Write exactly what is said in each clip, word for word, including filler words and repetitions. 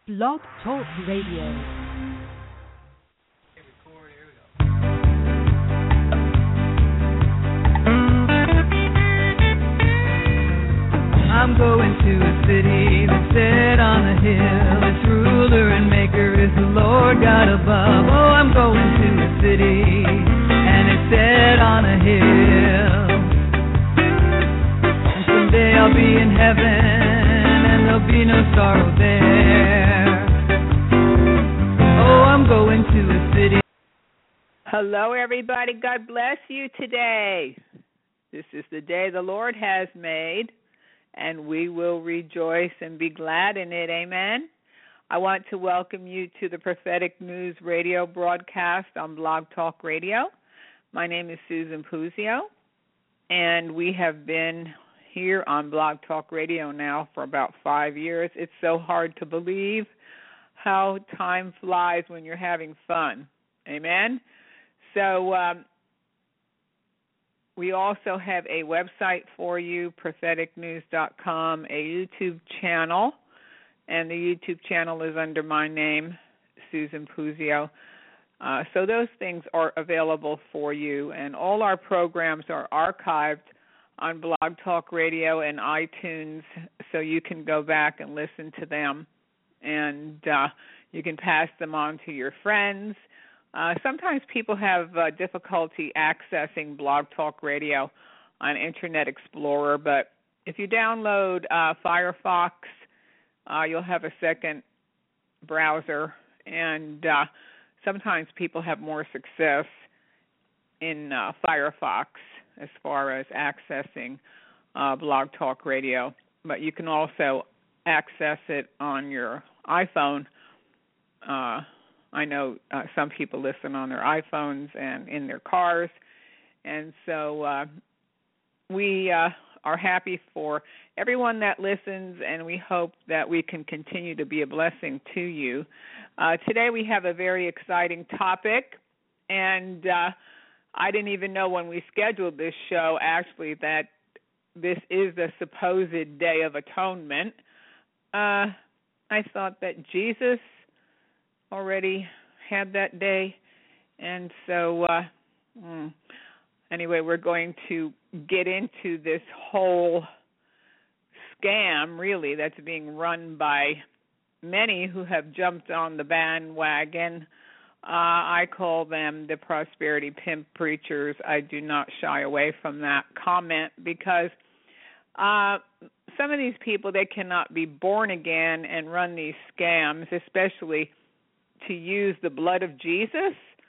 Blog Talk Radio. I'm going to a city that's set on a hill. Its ruler and maker is the Lord God above. Oh, I'm going to a city and it's set on a hill. And someday I'll be in heaven and there'll be no sorrow there. Oh, I'm going to a city. Hello, everybody. God bless you today. This is the day the Lord has made, and we will rejoice and be glad in it. Amen. I want to welcome you to the Prophetic News radio broadcast on Blog Talk Radio. My name is Susan Puzio, and we have been here on Blog Talk Radio now for about five years. It's so hard to believe how time flies when you're having fun. Amen. So um, we also have a website for you, prophetic news dot com, a YouTube channel, and the YouTube channel is under my name, Susan Puzio. Uh, so those things are available for you, and all our programs are archived on Blog Talk Radio and iTunes, so you can go back and listen to them, and uh, you can pass them on to your friends. Uh, sometimes people have uh, difficulty accessing Blog Talk Radio on Internet Explorer, but if you download uh, Firefox, uh, you'll have a second browser, and uh, sometimes people have more success in uh, Firefox as far as accessing uh, Blog Talk Radio, but you can also access it on your iPhone. Uh, I know uh, some people listen on their iPhones and in their cars, and so uh, we uh, are happy for everyone that listens, and we hope that we can continue to be a blessing to you. Uh, today we have a very exciting topic, and uh, I didn't even know when we scheduled this show, actually, that this is the supposed Day of Atonement. Uh, I thought that Jesus already had that day, and so uh, mm, anyway, we're going to get into this whole scam, really, that's being run by many who have jumped on the bandwagon. Uh, I call them the prosperity pimp preachers. I do not shy away from that comment because uh, some of these people, they cannot be born again and run these scams, especially to use the blood of Jesus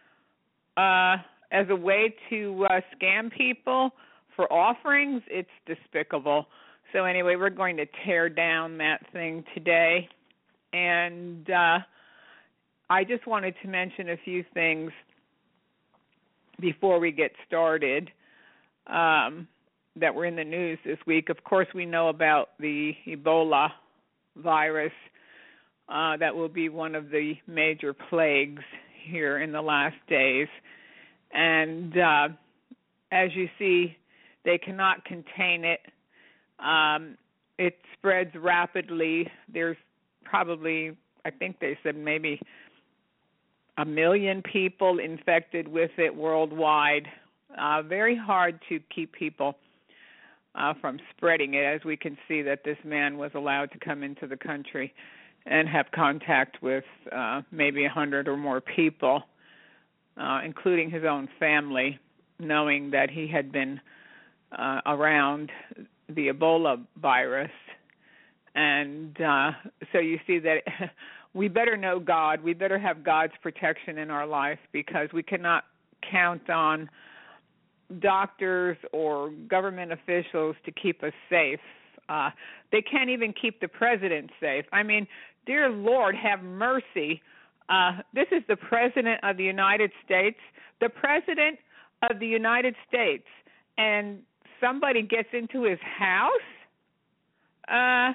uh, as a way to uh, scam people for offerings. It's despicable. So anyway, we're going to tear down that thing today. And uh, I just wanted to mention a few things before we get started um, that were in the news this week. Of course, we know about the Ebola virus. Uh, that will be one of the major plagues here in the last days. And uh, as you see, they cannot contain it. Um, it spreads rapidly. There's probably, I think they said maybe a million people infected with it worldwide. Uh, very hard to keep people uh, from spreading it, as we can see that this man was allowed to come into the country and have contact with uh, maybe a hundred or more people, uh, including his own family, knowing that he had been uh, around the Ebola virus. And uh, so you see that we better know God. We better have God's protection in our life, because we cannot count on doctors or government officials to keep us safe. Uh, they can't even keep the president safe. I mean, dear Lord, have mercy. Uh, this is the President of the United States, the President of the United States, and somebody gets into his house? Uh,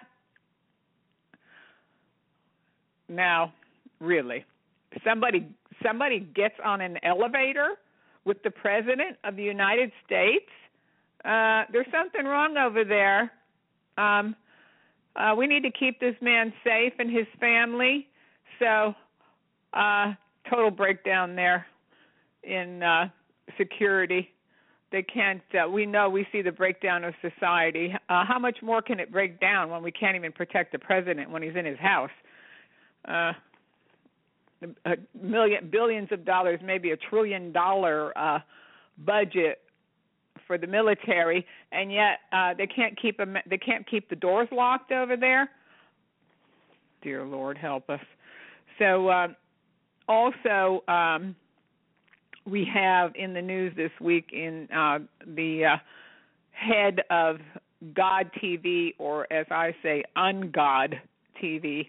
now, really, somebody somebody gets on an elevator with the President of the United States? Uh, there's something wrong over there. Um, uh, we need to keep this man safe and his family. So, uh, total breakdown there in uh, security. They can't, uh, we know we see the breakdown of society. Uh, how much more can it break down when we can't even protect the president when he's in his house? Uh, a million, billions of dollars, maybe a trillion dollar uh, budget for the military, and yet uh, they can't keep them, they can't keep the doors locked over there. Dear Lord, help us. So uh, also, um, we have in the news this week in uh, the uh, head of God T V, or as I say, Un-God T V,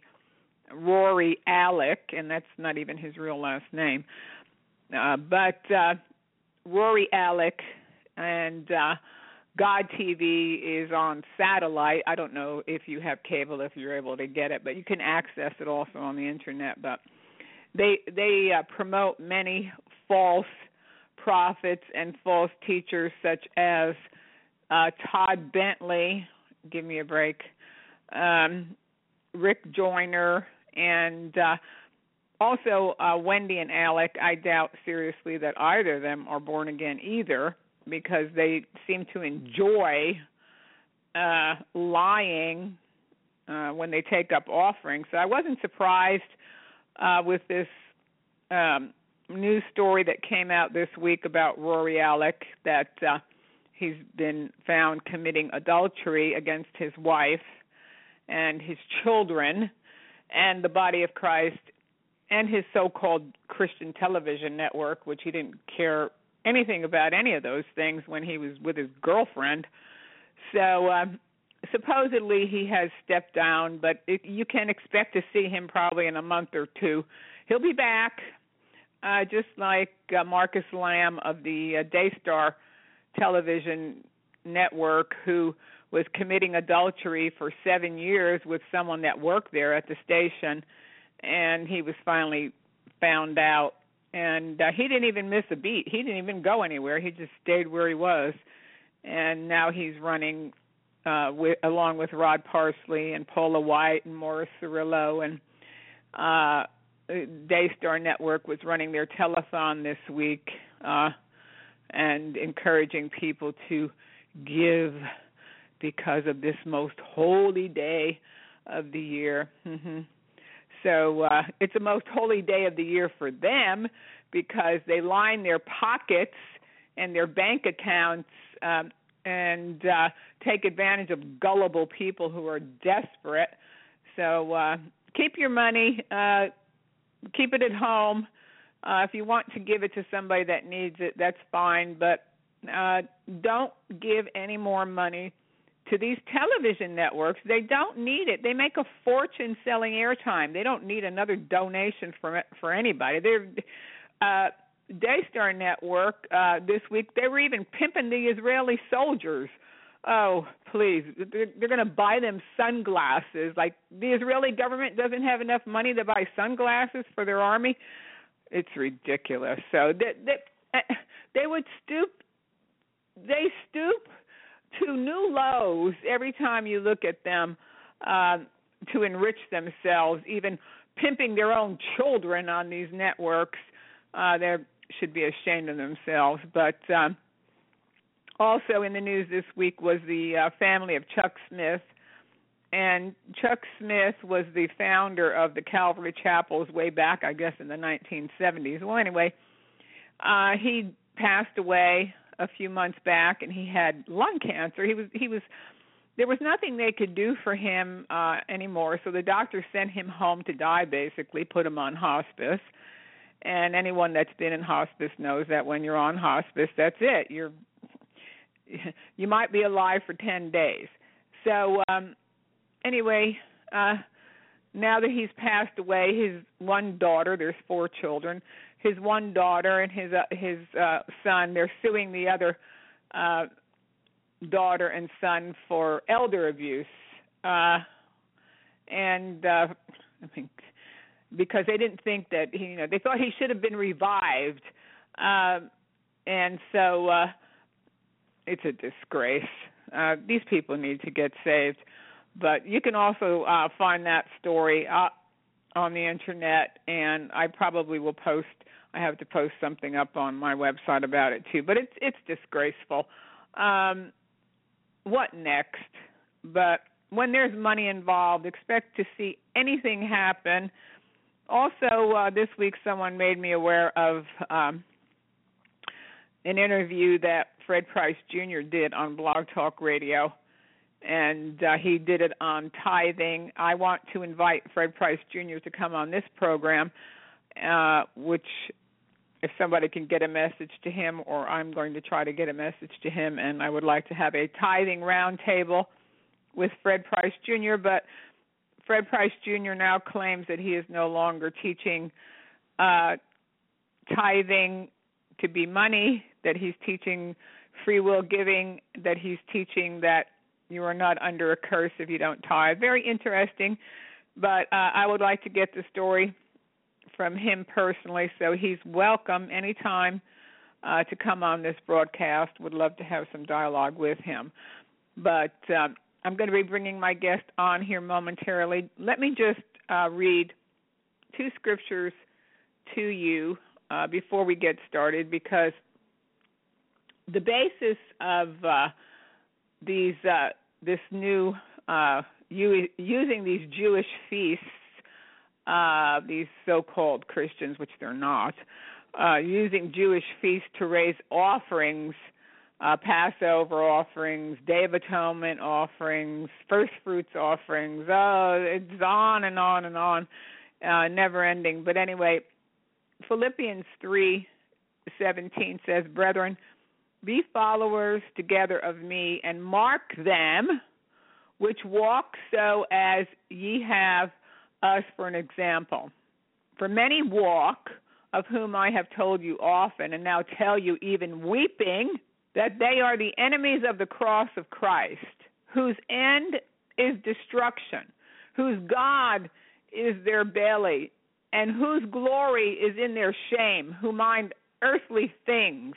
Rory Alec, and that's not even his real last name, uh, but uh, Rory Alec and uh, God T V is on satellite. I don't know if you have cable, if you're able to get it, but you can access it also on the internet. But they they uh, promote many false prophets and false teachers, such as uh, Todd Bentley, give me a break, um, Rick Joyner, and uh, also uh, Wendy and Alec. I doubt seriously that either of them are born again either, because they seem to enjoy uh, lying uh, when they take up offerings. So I wasn't surprised uh, with this um, news story that came out this week about Rory Alec, that uh, he's been found committing adultery against his wife and his children and the body of Christ and his so-called Christian television network, which he didn't care anything about any of those things when he was with his girlfriend. So um, supposedly he has stepped down, but it, you can expect to see him probably in a month or two. He'll be back, uh, just like uh, Marcus Lamb of the uh, Daystar television network, who was committing adultery for seven years with someone that worked there at the station, and he was finally found out. And uh, he didn't even miss a beat. He didn't even go anywhere. He just stayed where he was. And now he's running uh, with, along with Rod Parsley and Paula White and Morris Cirillo. And uh, Daystar Network was running their telethon this week uh, and encouraging people to give because of this most holy day of the year. Mm-hmm. So uh, it's the most holy day of the year for them, because they line their pockets and their bank accounts um, and uh, take advantage of gullible people who are desperate. So uh, keep your money, uh, keep it at home. Uh, if you want to give it to somebody that needs it, that's fine, but uh, don't give any more money to these television networks. They don't need it. They make a fortune selling airtime. They don't need another donation from it for anybody. They're uh, Daystar Network uh, this week, they were even pimping the Israeli soldiers. Oh, please. They're, they're going to buy them sunglasses. Like, the Israeli government doesn't have enough money to buy sunglasses for their army. It's ridiculous. So they, they, they would stoop, they stoop to new lows every time you look at them uh, to enrich themselves, even pimping their own children on these networks. Uh, they should be ashamed of themselves. But um, also in the news this week was the uh, family of Chuck Smith. And Chuck Smith was the founder of the Calvary Chapels way back, I guess, in the nineteen seventies. Well, anyway, uh, he passed away a few months back, and he had lung cancer. He was he was there was nothing they could do for him uh, anymore, so the doctor sent him home to die, basically, put him on hospice. And anyone that's been in hospice knows that when you're on hospice, that's it. You're you might be alive for ten days. So um, anyway, uh, now that he's passed away, his one daughter, there's four children, his one daughter and his uh, his uh, son, they're suing the other uh, daughter and son for elder abuse, uh, and uh, I think because they didn't think that he, you know, they thought he should have been revived, uh, and so uh, it's a disgrace. Uh, these people need to get saved. But you can also uh, find that story uh, on the internet, and I probably will post. I have to post something up on my website about it too. But it's it's disgraceful. Um, what next? But when there's money involved, expect to see anything happen. Also, uh, this week someone made me aware of um, an interview that Fred Price Junior did on Blog Talk Radio, and uh, he did it on tithing. I want to invite Fred Price Junior to come on this program, uh, which if somebody can get a message to him, or I'm going to try to get a message to him, and I would like to have a tithing roundtable with Fred Price Junior, but Fred Price Junior now claims that he is no longer teaching uh, tithing to be money, that he's teaching free will giving, that he's teaching that you are not under a curse if you don't tithe. Very interesting, but uh, I would like to get the story from him personally, so he's welcome anytime uh, to come on this broadcast. Would love to have some dialogue with him. But um, I'm going to be bringing my guest on here momentarily. Let me just uh, read two scriptures to you uh, before we get started, because the basis of uh, these uh, this new uh, u- using these Jewish feasts, uh, these so-called Christians, which they're not, uh, using Jewish feasts to raise offerings. Uh, Passover offerings, Day of Atonement offerings, first fruits offerings. Oh, it's on and on and on, uh, never ending. But anyway, Philippians three seventeen says, "Brethren, be followers together of me, and mark them which walk so as ye have us for an example. For many walk, of whom I have told you often, and now tell you even weeping, that they are the enemies of the cross of Christ, whose end is destruction, whose God is their belly, and whose glory is in their shame, who mind earthly things.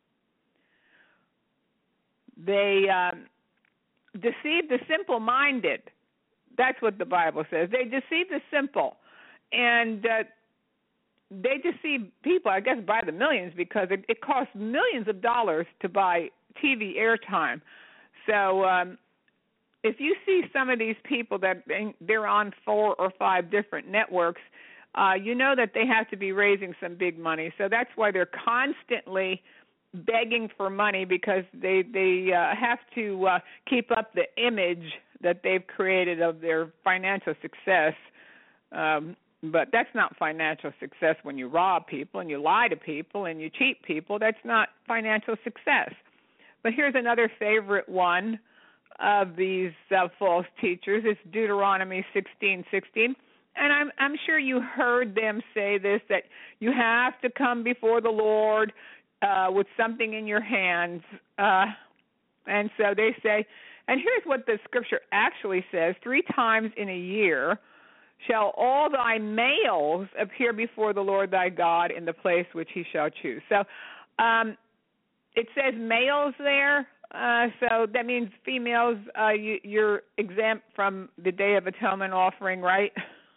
They um, deceive the simple-minded." That's what the Bible says. They deceive the simple, and uh, they deceive people, I guess, by the millions, because it, it costs millions of dollars to buy T V airtime. So um, if you see some of these people that they're on four or five different networks, uh, you know that they have to be raising some big money. So that's why they're constantly begging for money, because they, they uh, have to uh, keep up the image that they've created of their financial success. Um But that's not financial success when you rob people and you lie to people and you cheat people. That's not financial success. But here's another favorite one of these uh, false teachers. It's Deuteronomy sixteen sixteen. And I'm, I'm sure you heard them say this, that you have to come before the Lord uh, with something in your hands. Uh, and so they say, and here's what the scripture actually says, three times in a year shall all thy males appear before the Lord thy God in the place which he shall choose. So um, it says males there, uh, so that means females, uh, you, you're exempt from the Day of Atonement offering, right?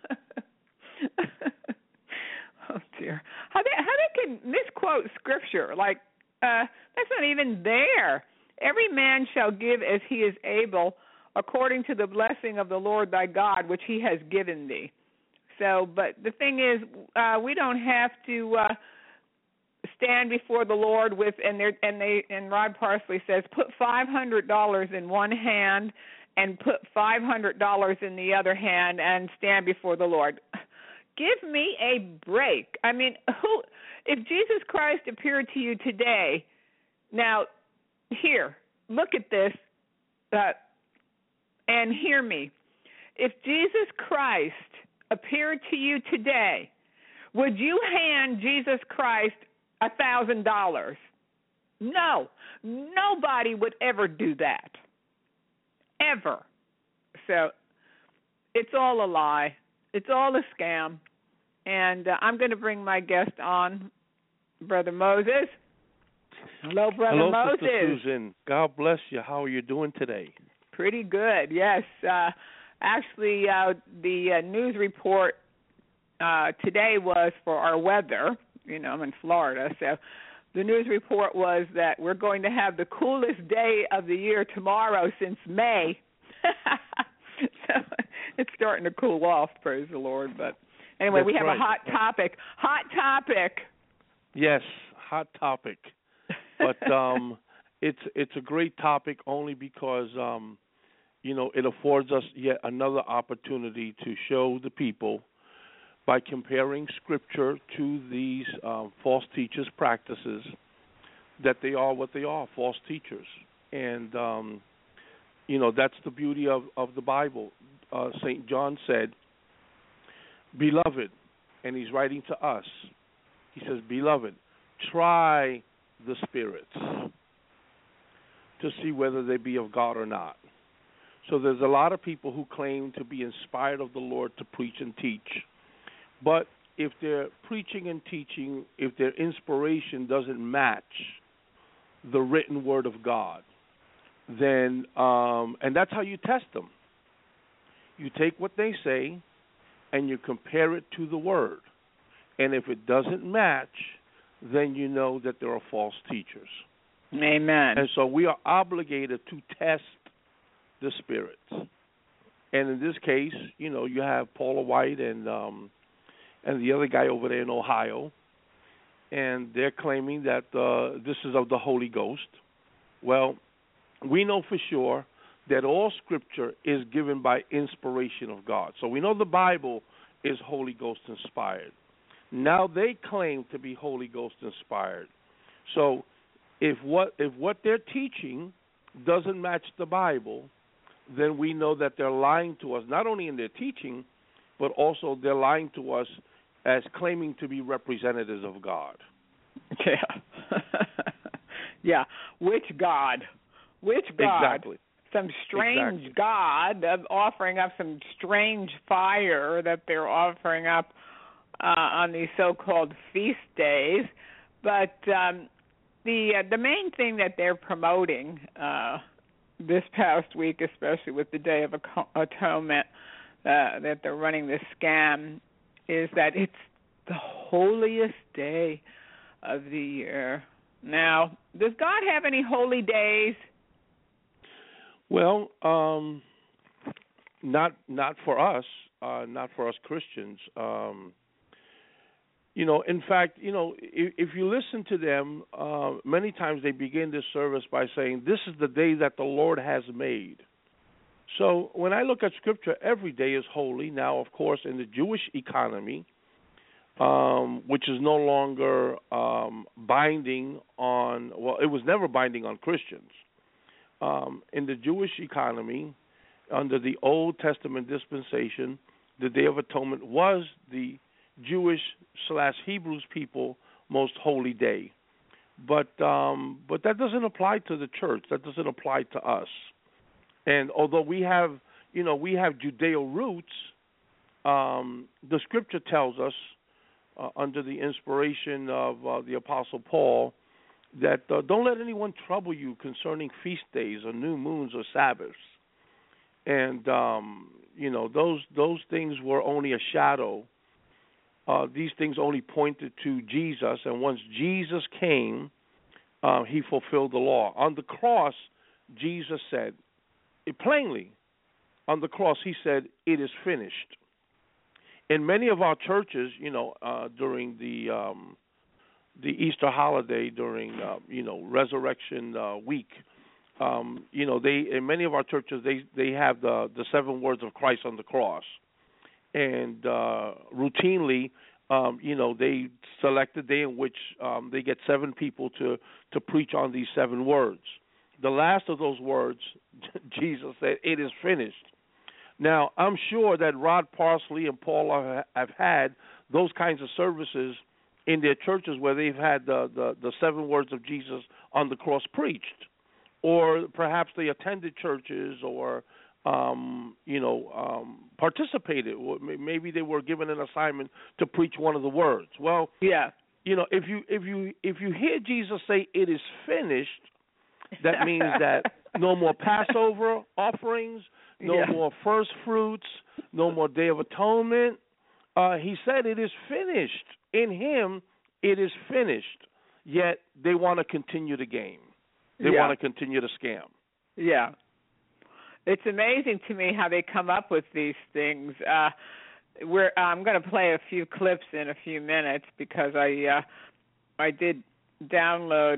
Oh, dear. How they, how they can misquote Scripture, like uh, that's not even there. Every man shall give as he is able, according to the blessing of the Lord thy God, which he has given thee. So, but the thing is, uh, we don't have to uh, stand before the Lord with, and, and they, and Rod Parsley says, put five hundred dollars in one hand and put five hundred dollars in the other hand and stand before the Lord. Give me a break. I mean, who? If Jesus Christ appeared to you today, now, here, look at this, uh, and hear me. If Jesus Christ appeared to you today, would you hand Jesus Christ a thousand dollars? No, nobody would ever do that, ever. So it's all a lie. It's all a scam. And uh, I'm going to bring my guest on, Brother Moses. Hello, Brother Hello, Moses. Sister Susan. God bless you. How are you doing today? Pretty good, yes. Uh, actually, uh, the uh, news report uh, today was for our weather. You know, I'm in Florida, so the news report was that we're going to have the coolest day of the year tomorrow since May. So it's starting to cool off, praise the Lord. But anyway, That's we have right. a hot topic. Hot topic. Yes, hot topic. But um, it's it's a great topic only because um, you know it affords us yet another opportunity to show the people by comparing Scripture to these um, false teachers' practices that they are what they are, false teachers. And um, you know that's the beauty of of the Bible. Uh, Saint John said, "Beloved," and he's writing to us. He says, "Beloved, try the spirits to see whether they be of God or not." So there's a lot of people who claim to be inspired of the Lord to preach and teach. But if their preaching and teaching, if their inspiration doesn't match the written word of God, then, um, and that's how you test them. You take what they say and you compare it to the word. And if it doesn't match, then you know that there are false teachers. Amen. And so we are obligated to test the spirits. And in this case, you know, you have Paula White and um, and the other guy over there in Ohio, and they're claiming that uh, this is of the Holy Ghost. Well, we know for sure that all Scripture is given by inspiration of God. So we know the Bible is Holy Ghost inspired. Now they claim to be Holy Ghost inspired. So if what if what they're teaching doesn't match the Bible, then we know that they're lying to us, not only in their teaching, but also they're lying to us as claiming to be representatives of God. Yeah. Yeah. Which God? Which God? Exactly. Some strange exactly. God of offering up some strange fire that they're offering up uh, on these so-called feast days. But um, the uh, the main thing that they're promoting uh, this past week, especially with the Day of Atonement, uh, that they're running this scam, is that it's the holiest day of the year. Now, does God have any holy days? Well, um, not not for us, uh, not for us Christians. Um, you know, in fact, you know, if, if you listen to them, uh, many times they begin this service by saying, "This is the day that the Lord has made." So when I look at Scripture, every day is holy. Now, of course, in the Jewish economy, um, which is no longer um, binding on, well, it was never binding on Christians. Um, in the Jewish economy, under the Old Testament dispensation, the Day of Atonement was the Jewish slash Hebrews people most holy day. But um, but that doesn't apply to the church. That doesn't apply to us. And although we have, you know, we have Judeo roots, um, the Scripture tells us, uh, under the inspiration of uh, the Apostle Paul, that uh, don't let anyone trouble you concerning feast days or new moons or Sabbaths. And, um, you know, those those things were only a shadow. Uh, these things only pointed to Jesus. And once Jesus came, uh, he fulfilled the law. On the cross, Jesus said, it plainly, on the cross, he said, "It is finished." In many of our churches, you know, uh, during the um, the Easter holiday, during uh, you know Resurrection uh, week, um, you know, they in many of our churches they they have the the seven words of Christ on the cross, and uh, routinely, um, you know, they select a day in which um, they get seven people to to preach on these seven words. The last of those words, Jesus said, "It is finished." Now, I'm sure that Rod Parsley and Paula have had those kinds of services in their churches where they've had the, the, the seven words of Jesus on the cross preached. Or perhaps they attended churches or, um, you know, um, participated. Maybe they were given an assignment to preach one of the words. Well, yeah. you know, if you if you if you hear Jesus say, "It is finished," That means that no more Passover offerings, no Yeah. more first fruits, no more Day of Atonement. Uh, he said it is finished. In him, it is finished. Yet they want to continue the game. They Yeah. want to continue the scam. Yeah. It's amazing to me how they come up with these things. Uh, we're, I'm going to play a few clips in a few minutes because I uh, I did download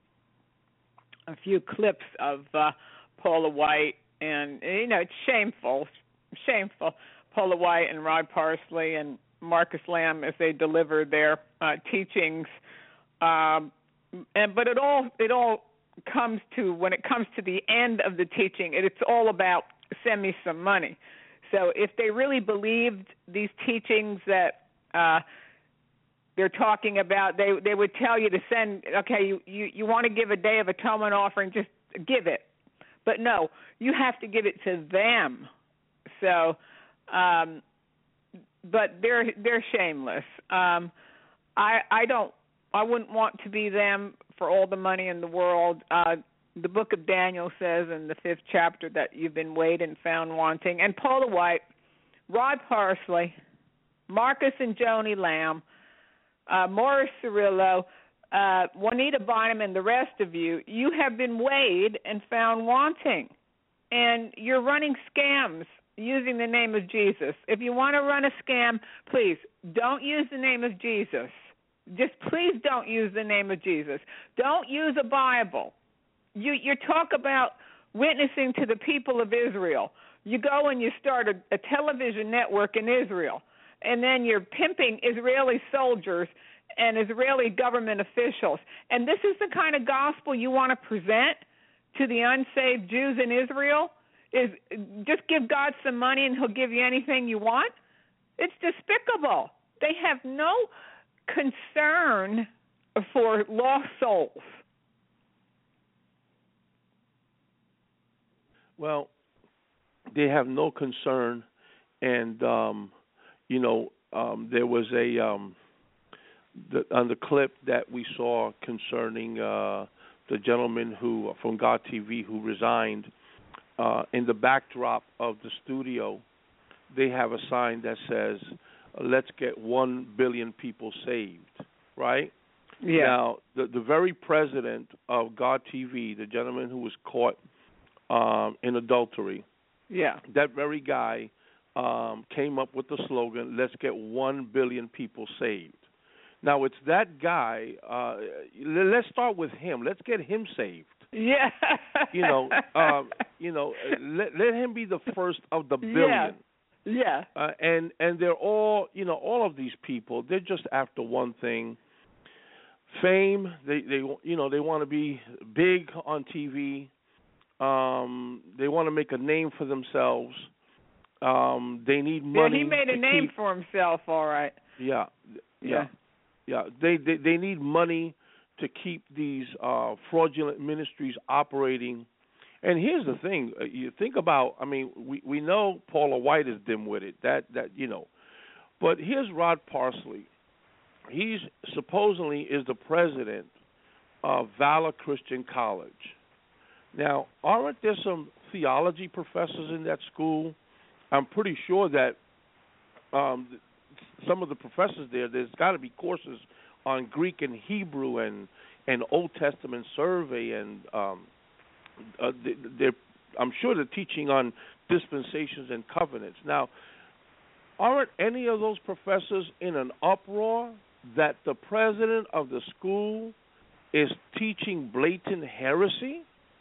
a few clips of uh, Paula White, and you know it's shameful, shameful. Paula White and Rod Parsley and Marcus Lamb as they deliver their uh, teachings, um, and but it all it all comes to when it comes to the end of the teaching, it, it's all about send me some money. So if they really believed these teachings that uh, they're talking about, they they would tell you to send. Okay, you, you you want to give a Day of Atonement offering, just give it. But no, you have to give it to them. So, um, but they're they're shameless. Um, I I don't I wouldn't want to be them for all the money in the world. Uh, the book of Daniel says in the fifth chapter that you've been weighed and found wanting. And Paula White, Rod Parsley, Marcus and Joni Lamb, uh, Morris Cirillo, uh, Juanita Bynum, and the rest of you, you have been weighed and found wanting. And you're running scams using the name of Jesus. If you want to run a scam, please don't use the name of Jesus. Just please don't use the name of Jesus. Don't use a Bible. You you talk about witnessing to the people of Israel. You go and you start a, a television network in Israel, and then you're pimping Israeli soldiers and Israeli government officials. And this is the kind of gospel you want to present to the unsaved Jews in Israel? Is just give God some money and he'll give you anything you want? It's despicable. They have no concern for lost souls. Well, they have no concern, and um, you know um, there was a um, the, on the clip that we saw concerning uh, the gentleman who from God T V who resigned. Uh, in the backdrop of the studio, they have a sign that says, "Let's get one billion people saved." Right? Yeah. Now, the the very president of God T V, the gentleman who was caught um, in adultery, yeah, that very guy um, came up with the slogan, "Let's get one billion people saved." Now, it's that guy. Uh, let's start with him. Let's get him saved. Yeah. You know, um, you know, let, let him be the first of the billion. Yeah. Yeah. Uh, and and they're all, you know, all of these people. They're just after one thing: fame. They they you know they want to be big on T V. Um, they want to make a name for themselves. Um, they need money. Yeah, he made a name keep, for himself. All right. Yeah. Yeah. Yeah. Yeah. They they they need money to keep these uh, fraudulent ministries operating. And here's the thing: uh, you think about. I mean, we, we know Paula White is dim-witted. That that you know, but here's Rod Parsley. He's supposedly is the president of Valor Christian College. Now, aren't there some theology professors in that school? I'm pretty sure that um, some of the professors there. There's got to be courses on Greek and Hebrew and and Old Testament survey and. Um, Uh, they're, I'm sure they're teaching on dispensations and covenants. Now, aren't any of those professors in an uproar that the president of the school is teaching blatant heresy?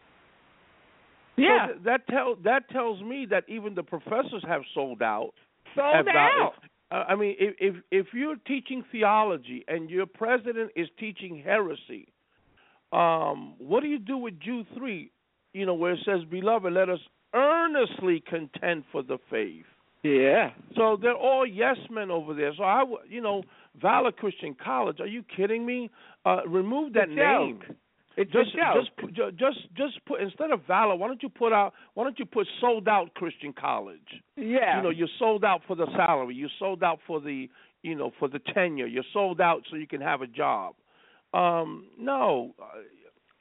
Yeah. So th- that tell that tells me that even the professors have sold out. Sold have out. Not, uh, I mean, if, if if you're teaching theology and your president is teaching heresy, um, what do you do with Jude three? You know, where it says, "Beloved, let us earnestly contend for the faith." Yeah. So they're all yes men over there. So I, you know, Valor Christian College. Are you kidding me? Uh, remove that It's a name. joke. It's just, a joke. just, ju- just, just put instead of Valor. Why don't you put out? Why don't you put Sold Out Christian College? Yeah. You know, you're sold out for the salary. You're sold out for the, you know, for the tenure. You're sold out so you can have a job. Um, no.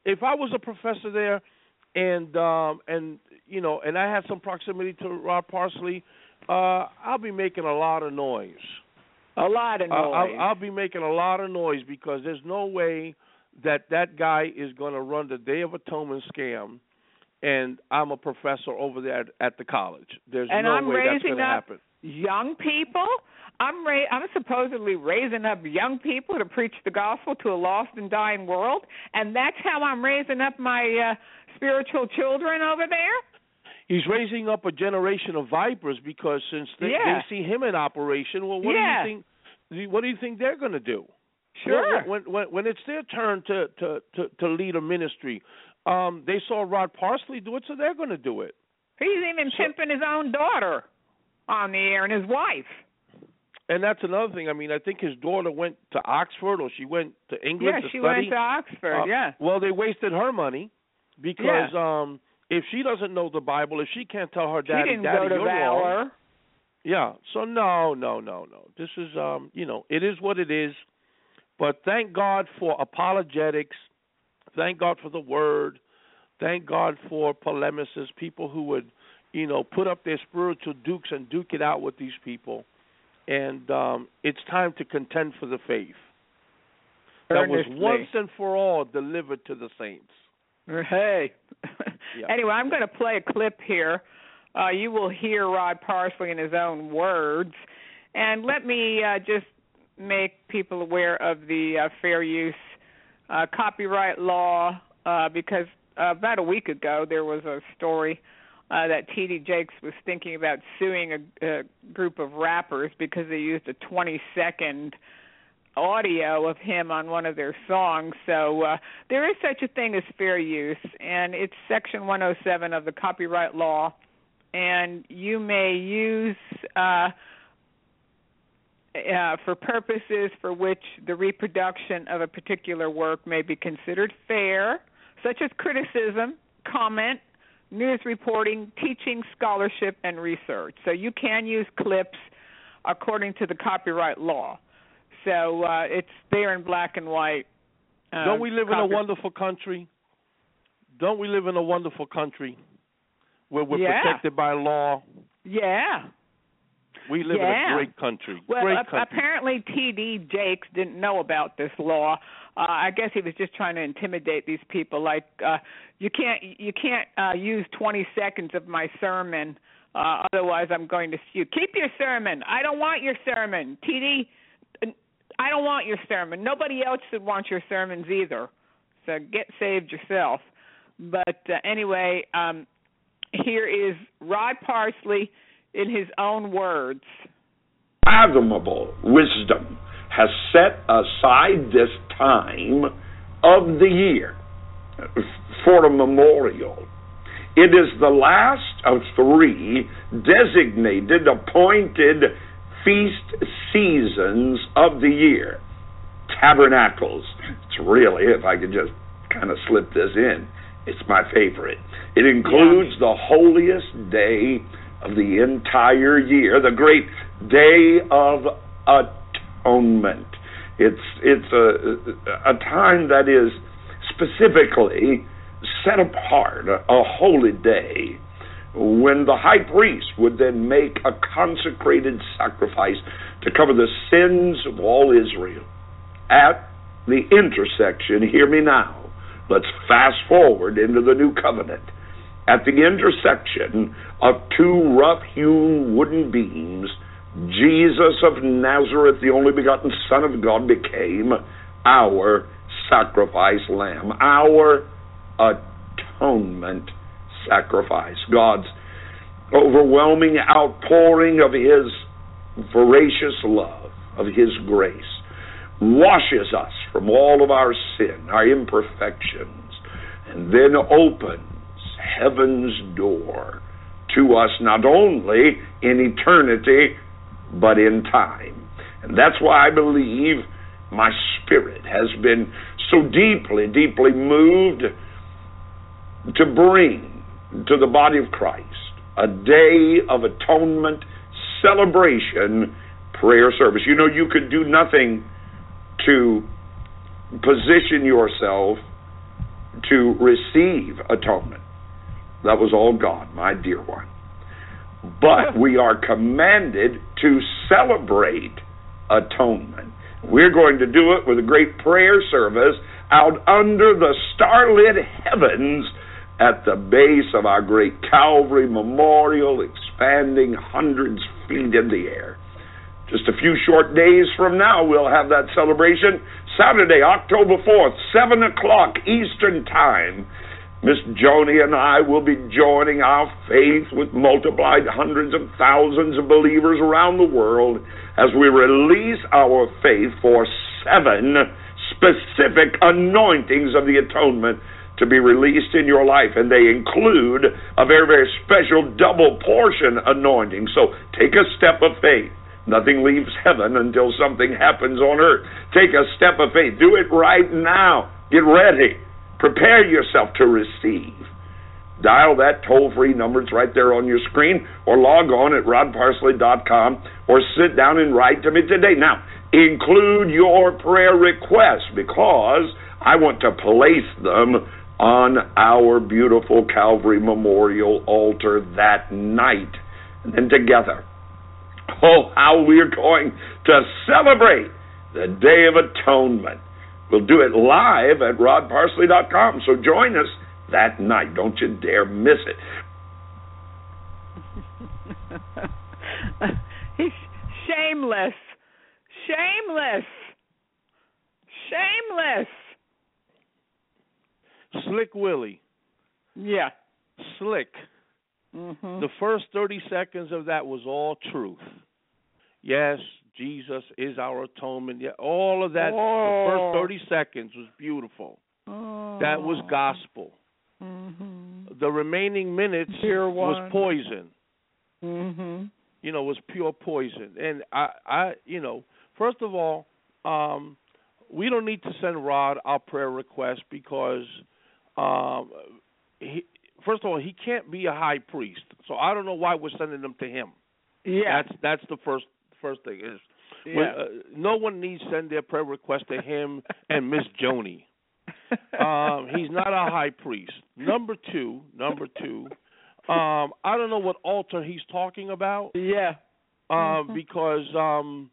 if I was a professor there, and um, and you know, and I had some proximity to Rod Parsley, uh, I'll be making a lot of noise. A lot of noise. Uh, I'll, I'll be making a lot of noise because there's no way that that guy is going to run the Day of Atonement scam, and I'm a professor over there at, at the college. There's and no I'm way that's going to up happen. Young people. I'm ra- I'm supposedly raising up young people to preach the gospel to a lost and dying world, and that's how I'm raising up my uh, spiritual children over there. He's raising up a generation of vipers because since they, yeah. they see him in operation, well, what yeah. do you think? What do you think they're going to do? Sure. When, when when it's their turn to to, to, to lead a ministry, um, they saw Rod Parsley do it, so they're going to do it. He's even so, pimping his own daughter on the air and his wife. And that's another thing. I mean, I think his daughter went to Oxford or she went to England yeah, to she study. went to Oxford. Uh, yeah. Well, they wasted her money because. Yeah. Um, If she doesn't know the Bible, if she can't tell her daddy, she didn't daddy, go to you're Valor. wrong. Yeah. So no, no, no, no. This is, um, you know, it is what it is. But thank God for apologetics. Thank God for the Word. Thank God for polemicists, people who would, you know, put up their spiritual dukes and duke it out with these people. And um, it's time to contend for the faith that was once and for all delivered to the saints. Hey. Yeah. Anyway, I'm going to play a clip here. Uh, you will hear Rod Parsley in his own words. And let me uh, just make people aware of the uh, fair use uh, copyright law uh, because uh, about a week ago there was a story uh, that T D Jakes was thinking about suing a, a group of rappers because they used a twenty-second audio of him on one of their songs. So uh, there is such a thing as fair use, and it's Section one oh seven of the copyright law, and you may use uh, uh, for purposes for which the reproduction of a particular work may be considered fair, such as criticism, comment, news reporting, teaching, scholarship, and research. So you can use clips according to the copyright law. So uh, it's there in black and white. Uh, Don't we live copy- in a wonderful country? Don't we live in a wonderful country where we're yeah. protected by law? Yeah. We live yeah. in a great country. Well, great uh, country. apparently T D Jakes didn't know about this law. Uh, I guess he was just trying to intimidate these people. Like uh, you can't you can't uh, use twenty seconds of my sermon, uh, otherwise I'm going to sue. Keep your sermon. I don't want your sermon, T D. I don't want your sermon. Nobody else should want your sermons either. So get saved yourself. But uh, anyway, um, here is Rod Parsley in his own words. Fathomable wisdom has set aside this time of the year for a memorial. It is the last of three designated, appointed feast seasons of the year. Tabernacles. It's really, if I could just kind of slip this in, it's my favorite. It includes yeah. the holiest day of the entire year, the great Day of Atonement. It's it's a, a time that is specifically set apart, a holy day, when the high priest would then make a consecrated sacrifice to cover the sins of all Israel. At the intersection, hear me now, let's fast forward into the new covenant. At the intersection of two rough-hewn wooden beams, Jesus of Nazareth, the only begotten Son of God, became our sacrifice lamb, our atonement sacrifice. God's overwhelming outpouring of his voracious love, of his grace, washes us from all of our sin, our imperfections, and then opens heaven's door to us, not only in eternity, but in time. And that's why I believe my spirit has been so deeply, deeply moved to bring to the body of Christ a day of atonement, celebration, prayer service. You know, you could do nothing to position yourself to receive atonement. That was all God, my dear one. But we are commanded to celebrate atonement. We're going to do it with a great prayer service out under the starlit heavens at the base of our great Calvary Memorial, expanding hundreds of feet in the air. Just a few short days from now, we'll have that celebration. Saturday, October fourth, seven o'clock Eastern Time. Miss Joni and I will be joining our faith with multiplied hundreds of thousands of believers around the world as we release our faith for seven specific anointings of the atonement to be released in your life. And they include a very, very special double portion anointing. So take a step of faith. Nothing leaves heaven until something happens on earth. Take a step of faith. Do it right now. Get ready. Prepare yourself to receive. Dial that toll-free number. It's right there on your screen, or log on at rod parsley dot com, or sit down and write to me today. Now, include your prayer requests, because I want to place them on our beautiful Calvary Memorial altar that night. And then together, oh, how we're going to celebrate the Day of Atonement. We'll do it live at rod parsley dot com, so join us that night. Don't you dare miss it. He's shameless. Shameless. Shameless. Slick Willie. Yeah. Slick. Mm-hmm. The first thirty seconds of that was all truth. Yes, Jesus is our atonement. Yeah, all of that, oh. the first thirty seconds was beautiful. Oh. That was gospel. Mm-hmm. The remaining minutes Dear was one. poison. Mm-hmm. You know, was pure poison. And I, I, you know, first of all, um, we don't need to send Rod our prayer request because, um, he, first of all, he can't be a high priest. So I don't know why we're sending them to him. Yeah. That's that's the first first thing is. Yeah. When, uh, no one needs to send their prayer request to him and Miss Joni. Um, he's not a high priest. Number two, number two, um, I don't know what altar he's talking about. Yeah. Um, mm-hmm. Because um,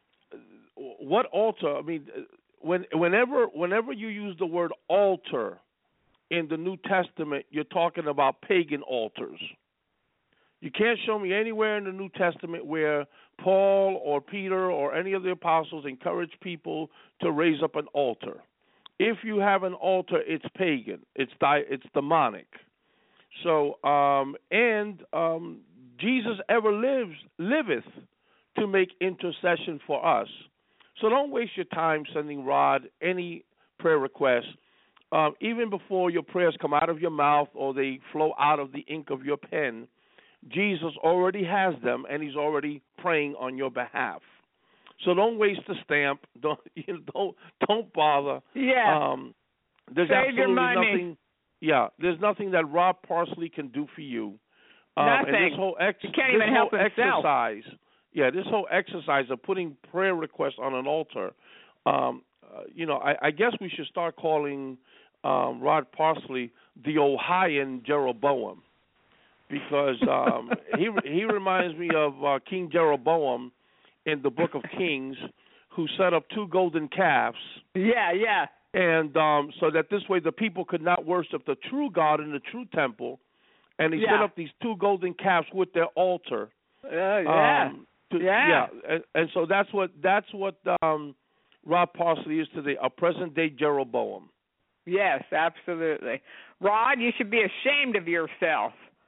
what altar? I mean, when whenever whenever you use the word altar in the New Testament, you're talking about pagan altars. You can't show me anywhere in the New Testament where Paul or Peter or any of the apostles encouraged people to raise up an altar. If you have an altar, it's pagan. It's di- it's demonic. So, um, and um, Jesus ever lives liveth to make intercession for us. So don't waste your time sending Rod any prayer requests. Um, even before your prayers come out of your mouth or they flow out of the ink of your pen, Jesus already has them, and he's already praying on your behalf. So don't waste the stamp. Don't you know, don't don't bother. Yeah. Um, there's Save absolutely your money. nothing. Yeah, there's nothing that Rod Parsley can do for you. Um, Nothing. And this whole ex- He can't this even whole help himself. exercise. Yeah, this whole exercise of putting prayer requests on an altar. Um, uh, you know, I, I guess we should start calling um, Rod Parsley the Ohioan Jeroboam, because um, he he reminds me of uh, King Jeroboam in the Book of Kings, who set up two golden calves. Yeah, yeah. And um, so that this way the people could not worship the true God in the true temple, and he Yeah. set up these two golden calves with their altar. Uh, yeah. Um, to, Yeah. yeah. And, and so that's what that's what um, Rod Parsley is today, a present-day Jeroboam. Yes, absolutely. Rod, you should be ashamed of yourself.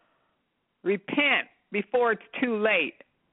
Repent before it's too late.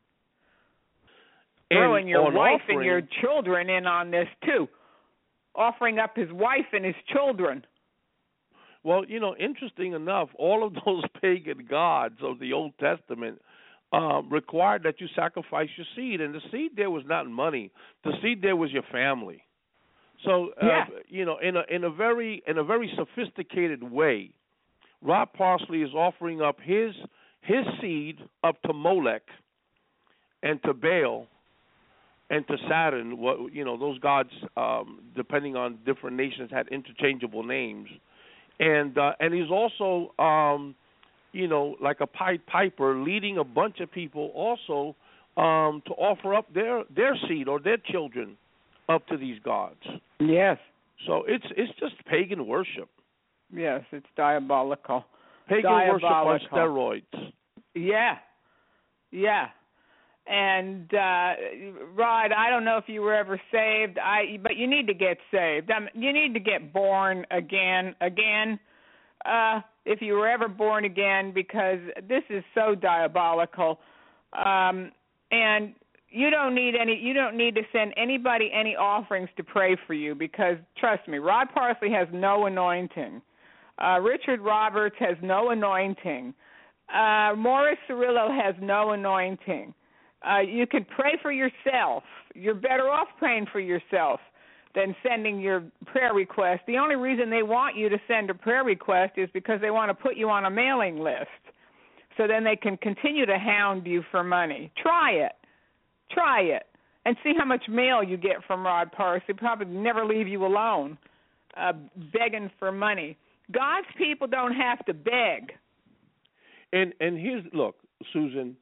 Throwing your on wife offering, and your children in on this, too. Offering up his wife and his children. Well, you know, interesting enough, all of those pagan gods of the Old Testament um, required that you sacrifice your seed, and the seed there was not money. The seed there was your family. So, uh, Yeah. you know, in a in a very in a very sophisticated way, Rod Parsley is offering up his his seed up to Molech and to Baal and to Saturn. What you know, those gods, um, depending on different nations, had interchangeable names. and uh, and he's also, um, you know, like a Pied Piper, leading a bunch of people also um, to offer up their their seed or their children up to these gods. Yes. So it's it's just pagan worship. Yes, it's diabolical. Pagan diabolical. worship on steroids. Yeah. Yeah. And uh, Rod, I don't know if you were ever saved, I but you need to get saved. I mean, you need to get born again, again. Uh, if you were ever born again, because this is so diabolical. Um, and you don't need any. You don't need to send anybody any offerings to pray for you, because trust me, Rod Parsley has no anointing. Uh, Richard Roberts has no anointing. Uh, Morris Cirillo has no anointing. Uh, you can pray for yourself. You're better off praying for yourself than sending your prayer request. The only reason they want you to send a prayer request is because they want to put you on a mailing list, so then they can continue to hound you for money. Try it. Try it. And see how much mail you get from Rod Parsley. Probably never leave you alone uh, begging for money. God's people don't have to beg. And and here's, look, Susan,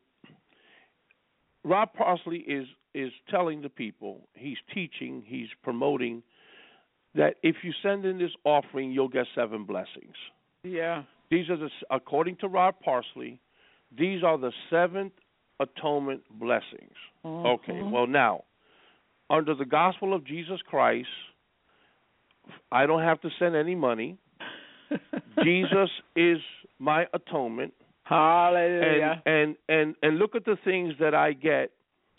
Rod Parsley is, is telling the people, he's teaching, he's promoting, that if you send in this offering, you'll get seven blessings. Yeah. These are the, according to Rod Parsley, these are the seventh atonement blessings. Mm-hmm. Okay, well now, under the gospel of Jesus Christ, I don't have to send any money. Jesus is my atonement. Hallelujah. And, and and and look at the things that I get,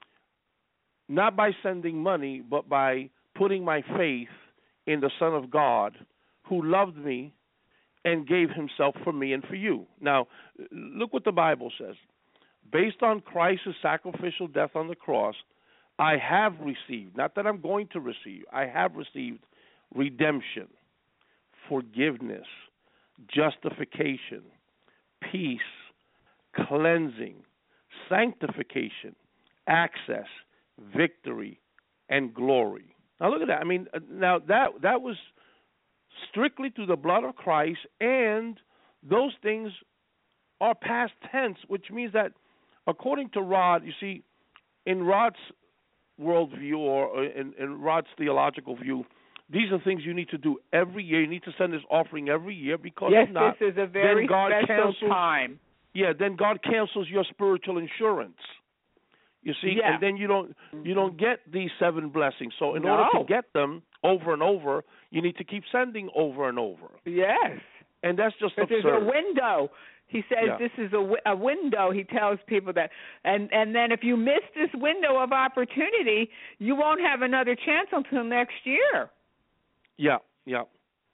not by sending money, but by putting my faith in the Son of God, who loved me and gave himself for me and for you. Now, look what the Bible says. Based on Christ's sacrificial death on the cross, I have received, not that I'm going to receive, I have received redemption, forgiveness, justification, peace, cleansing, sanctification, access, victory, and glory. Now look at that. I mean, now that that was strictly through the blood of Christ, and those things are past tense, which means that according to Rod, you see, in Rod's worldview or in, in Rod's theological view, these are things you need to do every year. You need to send this offering every year, because yes, if not, this is a very then God special cancels, time. Yeah, then God cancels your spiritual insurance. You see, yeah. and then you don't you don't get these seven blessings. So in no. order to get them over and over, you need to keep sending over and over. Yes, and that's just but absurd. There's a window. He says yeah. this is a, a window. He tells people that, and and then if you miss this window of opportunity, you won't have another chance until next year. Yeah, yeah.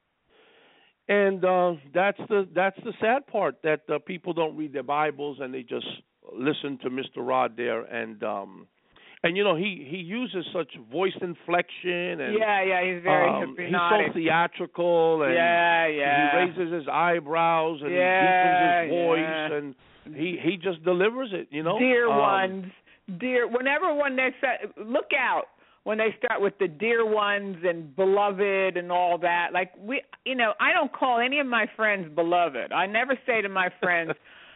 And uh, that's the that's the sad part, that uh, people don't read their Bibles and they just listen to Mister Rod there, and um, and you know he, he uses such voice inflection, and yeah, yeah, he's very um, hypnotic. He's so theatrical, and yeah, yeah. he raises his eyebrows and yeah, he deepens his voice, yeah. and he he just delivers it, you know. Dear um, ones, dear. Whenever one they say, look out. When they start with the dear ones and beloved and all that, like we, you know, I don't call any of my friends beloved. I never say to my friends,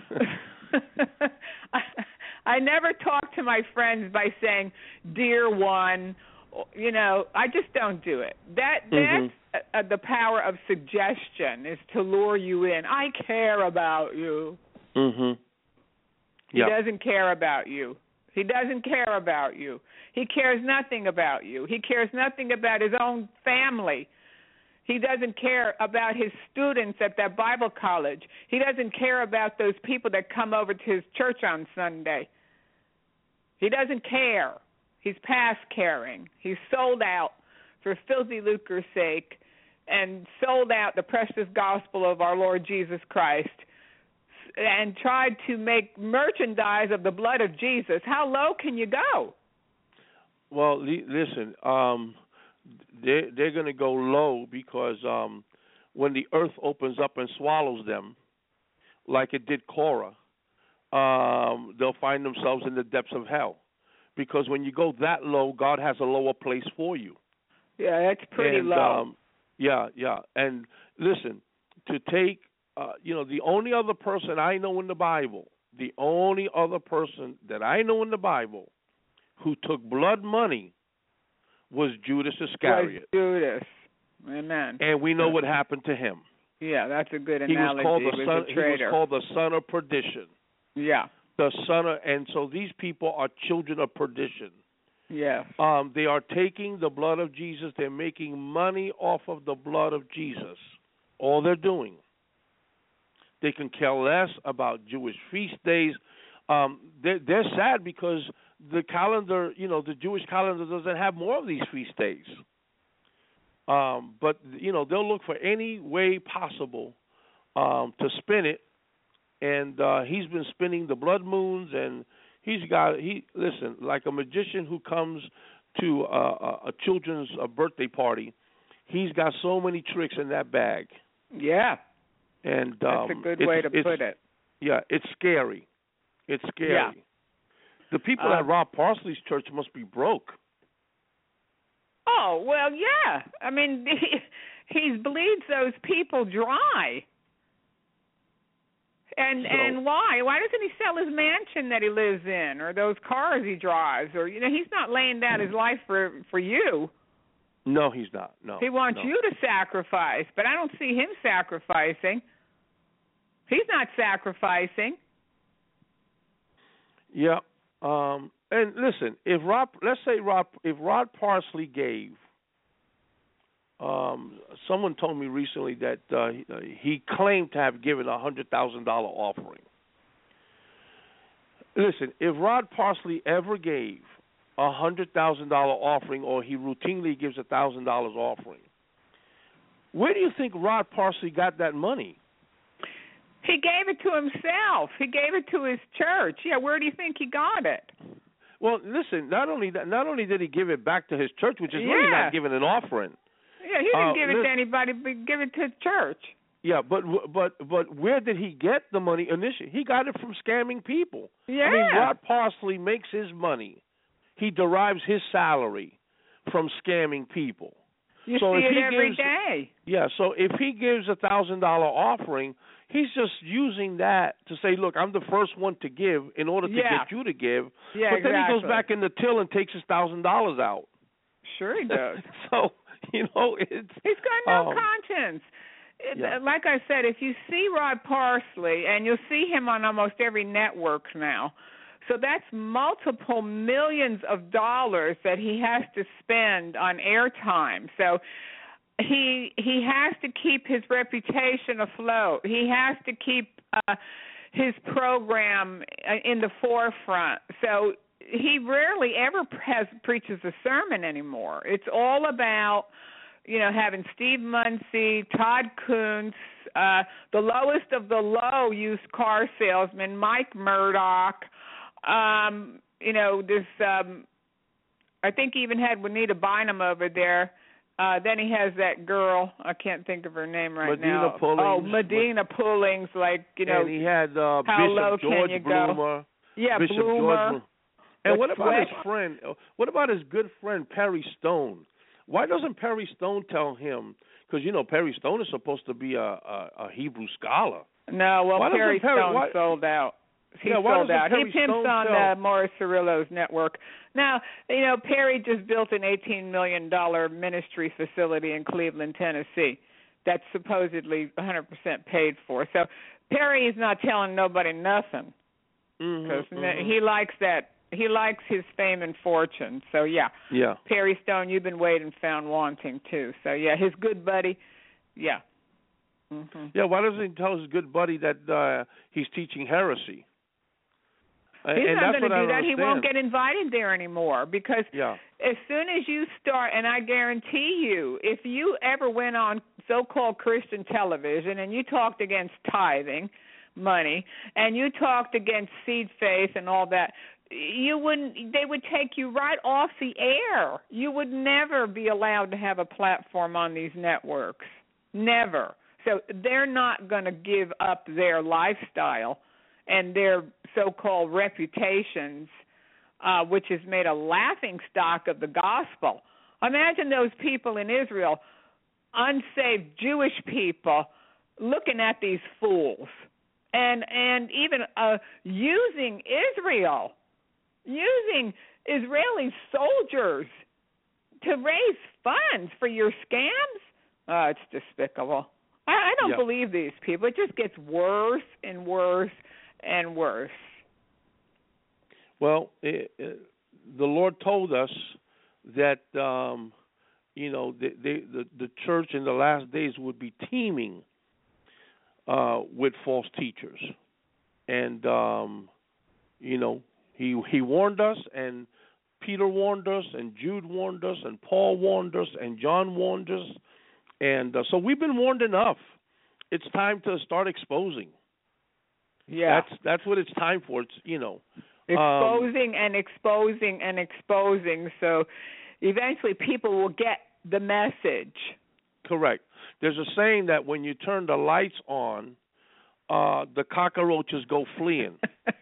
I, I never talk to my friends by saying dear one. You know, I just don't do it. That that's mm-hmm. uh, the power of suggestion, is to lure you in. I care about you. Mm-hmm. He yep. doesn't care about you. He doesn't care about you. He cares nothing about you. He cares nothing about his own family. He doesn't care about his students at that Bible college. He doesn't care about those people that come over to his church on Sunday. He doesn't care. He's past caring. He's sold out for filthy lucre's sake and sold out the precious gospel of our Lord Jesus Christ, and tried to make merchandise of the blood of Jesus. How low can you go? Well, listen, um, they're, they're going to go low because um, when the earth opens up and swallows them, like it did Korah, um, they'll find themselves in the depths of hell. Because when you go that low, God has a lower place for you. Yeah, that's pretty and, low. Um, yeah, yeah. And listen, to take, uh, you know, the only other person I know in the Bible, the only other person that I know in the Bible who took blood money was Judas Iscariot. Was Judas. Amen. And we know what happened to him. Yeah, that's a good He analogy. was called the he was son. a He traitor. was called the son of perdition. Yeah. The son of, and so these people are children of perdition. Yes. Um, they are taking the blood of Jesus. They're making money off of the blood of Jesus. All they're doing. They can care less about Jewish feast days. Um, they're, they're sad because the calendar, you know, the Jewish calendar doesn't have more of these feast days. Um, but, you know, they'll look for any way possible um, to spin it. And uh, he's been spinning the blood moons, and he's got, he listen, like a magician who comes to uh, a children's uh, birthday party, he's got so many tricks in that bag. Yeah. And um, that's a good way to put it. Yeah, it's scary. It's scary. Yeah. The people uh, at Rob Parsley's church must be broke. Oh, well, yeah. I mean, he, he bleeds those people dry. And so, and why? Why doesn't he sell his mansion that he lives in, or those cars he drives, or you know, he's not laying down his life for for you. No, he's not. No. He wants no. you to sacrifice, but I don't see him sacrificing. He's not sacrificing. Yeah. Um, and listen, if Rob, let's say Rob, if Rod Parsley gave, um, someone told me recently that uh, he, he claimed to have given a hundred thousand dollar offering. Listen, if Rod Parsley ever gave a hundred thousand dollar offering, or he routinely gives a thousand dollars offering, where do you think Rod Parsley got that money? He gave it to himself. He gave it to his church. Yeah, where do you think he got it? Well, listen, not only that, not only did he give it back to his church, which is yeah. really not giving an offering. Yeah, he didn't uh, give it listen, to anybody, but give it to the church. Yeah, but but but where did he get the money initially? He got it from scamming people. Yeah. I mean, Rod Parsley makes his money. He derives his salary from scamming people. You so see if it he every gives, day. Yeah, so if he gives a thousand dollar offering, he's just using that to say, look, I'm the first one to give in order to yeah. get you to give. Yeah, but then exactly. he goes back in the till and takes his thousand dollars out. Sure he does. So, you know, it's he's got no um, conscience. Yeah. Like I said, if you see Rod Parsley, and you'll see him on almost every network now, so that's multiple millions of dollars that he has to spend on airtime. So he he has to keep his reputation afloat. He has to keep uh, his program in the forefront. So he rarely ever has, preaches a sermon anymore. It's all about, you know, having Steve Muncie, Todd Kuntz, uh, the lowest of the low used car salesman, Mike Murdoch. Um, you know, this, um, I think he even had Juanita Bynum over there. Uh, then he has that girl, I can't think of her name right Medina now. Pullings. Oh, Medina Pullings, like, you know. And he had uh, how low Bishop can George you go? Bloomer. Yeah, Bishop Bloomer. George Bloomer. And The what about his sweat. friend? What about his good friend Perry Stone? Why doesn't Perry Stone tell him? Because, you know, Perry Stone is supposed to be a, a, a Hebrew scholar. No, well, Why doesn't Perry Perry- Stone why- sold out. He Yeah, why sold doesn't out. Perry He pimps Stone on sell? uh, Morris Cirillo's network. Now, you know, Perry just built an eighteen million dollars ministry facility in Cleveland, Tennessee. That's supposedly one hundred percent paid for. So Perry is not telling nobody nothing because Mm-hmm, mm-hmm. he likes that. He likes his fame and fortune. So, yeah. Yeah. Perry Stone, you've been waiting, found wanting, too. So, yeah, his good buddy, yeah. Mm-hmm. Yeah, why doesn't he tell his good buddy that uh, he's teaching heresy? He's and not that's going to what do I that. He won't understand. get invited there anymore because Yeah. as soon as you start, and I guarantee you, if you ever went on so-called Christian television and you talked against tithing money and you talked against seed faith and all that, you wouldn't. They would take you right off the air. You would never be allowed to have a platform on these networks. Never. So they're not going to give up their lifestyle and their so-called reputations, uh, which has made a laughing stock of the gospel. Imagine those people in Israel, unsaved Jewish people, looking at these fools and and even uh, using Israel, using Israeli soldiers to raise funds for your scams? Oh, it's despicable. I, I don't yeah. believe these people. It just gets worse and worse and worse. Well, it, it, the Lord told us that, um, you know, the, the, the, the church in the last days would be teeming uh, with false teachers. And, um, you know, he he warned us, and Peter warned us, and Jude warned us, and Paul warned us, and John warned us. And uh, so we've been warned enough. It's time to start exposing. Yeah. That's that's what it's time for. It's, you know. Exposing um, and exposing and exposing. So eventually people will get the message. Correct. There's a saying that when you turn the lights on, uh, the cockroaches go fleeing.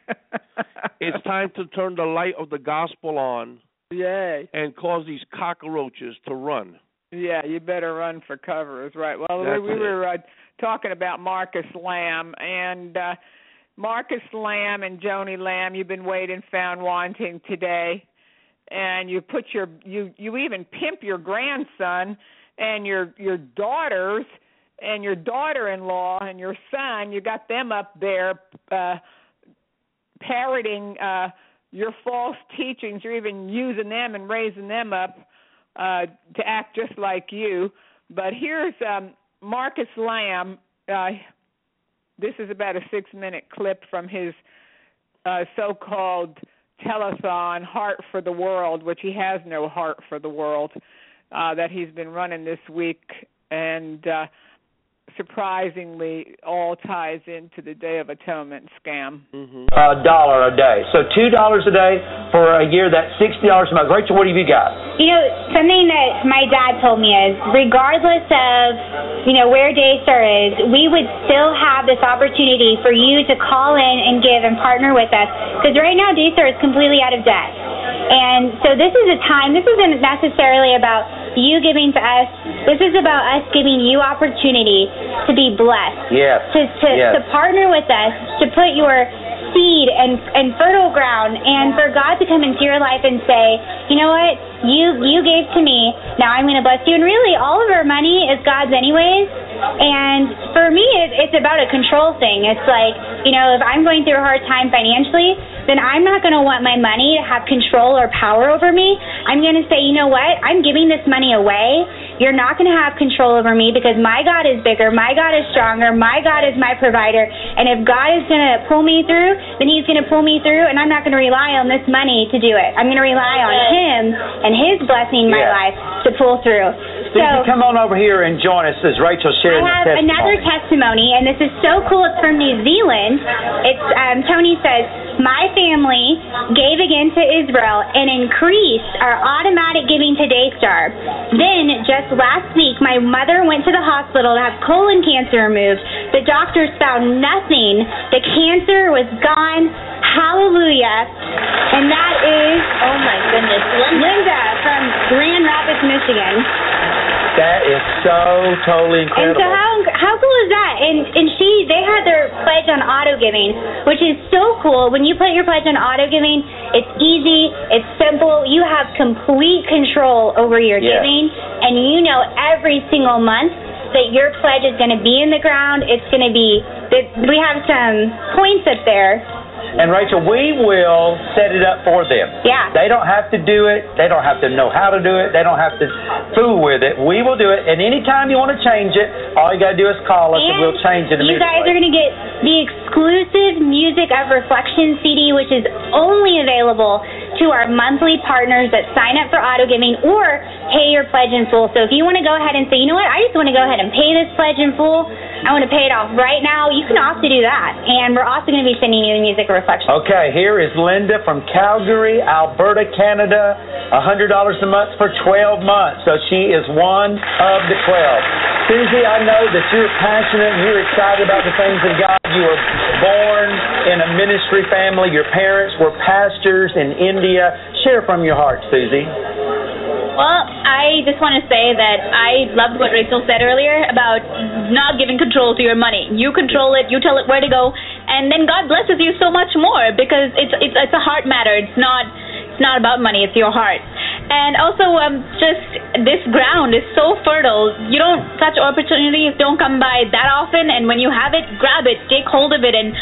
It's time to turn the light of the gospel on. Yay. And cause these cockroaches to run. Yeah, you better run for cover, is right. Well, That's we, we it. were uh, talking about Marcus Lamb, and uh, Marcus Lamb and Joni Lamb, you've been waiting, found wanting today, and you put your you you even pimp your grandson and your your daughters and your daughter-in-law and your son. You got them up there uh, parroting uh, your false teachings. You're even using them and raising them up uh, to act just like you. But here's um, Marcus Lamb. Uh, this is about a six-minute clip from his uh, so-called telethon, Heart for the World, which he has no heart for the world, uh, that he's been running this week. And uh, surprisingly, all ties into the Day of Atonement scam. Mm-hmm. A dollar a day. So two dollars a day for a year, that's sixty dollars a month. Rachel, what have you got? You know, something that my dad told me is, regardless of, you know, where Daystar is, we would still have this opportunity for you to call in and give and partner with us. Because right now, Daystar is completely out of debt. And so this is a time, this isn't necessarily about you giving to us. This is about us giving you opportunity to be blessed. Yes. To, to, yes. to partner with us, to put your seed and, and fertile ground, and for God to come into your life and say, you know what, you you gave to me, now I'm going to bless you. And really, all of our money is God's anyways. And for me, it, it's about a control thing. It's like, you know, if I'm going through a hard time financially, then I'm not going to want my money to have control or power over me. I'm going to say, you know what, I'm giving this money away. You're not going to have control over me because my God is bigger, my God is stronger, my God is my provider. And if God is going to pull me through, then he's going to pull me through, and I'm not going to rely on this money to do it. I'm going to rely on him and his blessing my yeah. life to pull through. Stevie, so, come on over here and join us as Rachel shares I have the testimony. another testimony, and this is so cool. It's from New Zealand. It's um, Tony says, my family gave again to Israel and increased our automatic giving to Daystar. Then, just last week, my mother went to the hospital to have colon cancer removed. The doctors found nothing. The cancer was gone. Hallelujah. And that is, oh my goodness, Linda from Grand Rapids, Michigan. That is so totally incredible. And so how how cool is that? And and she they had their pledge on auto giving, which is so cool. When you put your pledge on auto giving, it's easy, it's simple. You have complete control over your yes. giving, and you know every single month that your pledge is going to be in the ground. It's going to be that we have some points up there. And Rachel, we will set it up for them. Yeah. They don't have to do it. They don't have to know how to do it. They don't have to fool with it. We will do it. And anytime you want to change it, all you got to do is call us and, and we'll change it immediately. You guys are going to get the exclusive Music of Reflection C D, which is only available to our monthly partners that sign up for auto giving or pay your pledge in full. So if you want to go ahead and say, you know what, I just want to go ahead and pay this pledge in full, I want to pay it off right now, you can opt to do that. And we're also going to be sending you the Music of Reflection. Okay, here is Linda from Calgary, Alberta, Canada, one hundred dollars a month for twelve months. So she is one of the twelve. Susie, I know that you're passionate and you're excited about the things of God. You were born in a ministry family. Your parents were pastors in India. Share from your heart, Susie. Well, I just want to say that I loved what Rachel said earlier about not giving control to your money. You control it, you tell it where to go, and then God blesses you so much more because it's it's it's a heart matter. It's not it's not about money. It's your heart. And also, um, just this ground is so fertile. You don't such opportunities don't come by that often, and when you have it, grab it, take hold of it, and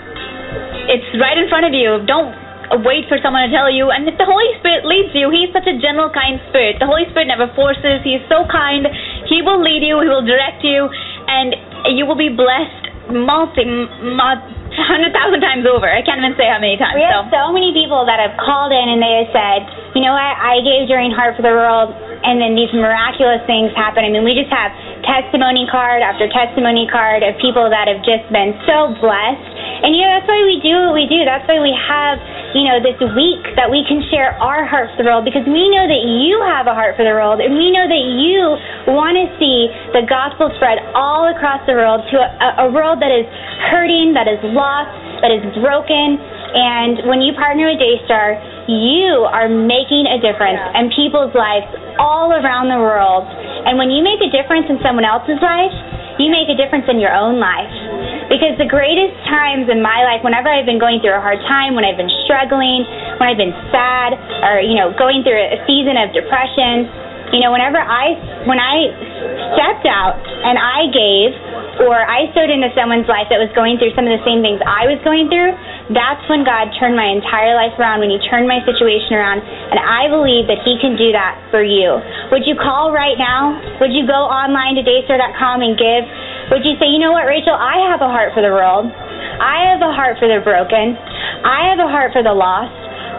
it's right in front of you. Don't wait for someone to tell you. And if the Holy Spirit leads you, He's such a gentle, kind Spirit. The Holy Spirit never forces. He's so kind. He will lead you. He will direct you, and you will be blessed multi, multi hundred thousand times over. I can't even say how many times. We have so. so many people that have called in and they have said, you know what, I gave during Heart for the World, and then these miraculous things happen. I mean, we just have testimony card after testimony card of people that have just been so blessed. And, you know, that's why we do what we do. That's why we have, you know, this week that we can share our heart for the world, because we know that you have a heart for the world, and we know that you want to see the gospel spread all across the world to a, a world that is hurting, that is lost, that is broken. And when you partner with Daystar, you are making a difference in people's lives all around the world. And when you make a difference in someone else's life, you make a difference in your own life. Because the greatest times in my life, whenever I've been going through a hard time, when I've been struggling, when I've been sad, or, you know, going through a season of depression, you know, whenever I, when I stepped out and I gave, or I sowed into someone's life that was going through some of the same things I was going through, that's when God turned my entire life around, when He turned my situation around, and I believe that He can do that for you. Would you call right now? Would you go online to daystar dot com and give? Would you say, you know what, Rachel, I have a heart for the world. I have a heart for the broken. I have a heart for the lost.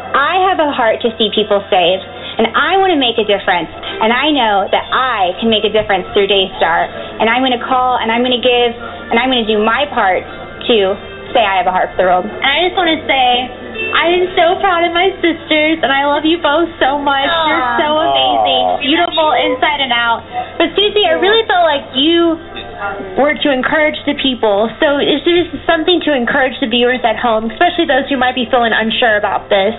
I have a heart to see people saved. And I want to make a difference. And I know that I can make a difference through Daystar. And I'm going to call, and I'm going to give, and I'm going to do my part to say I have a heart for the world. And I just want to say, I am so proud of my sisters, and I love you both so much. Aww. You're so amazing, beautiful inside and out. But Susie, I really felt like you were to encourage the people. So is there just something to encourage the viewers at home, especially those who might be feeling unsure about this?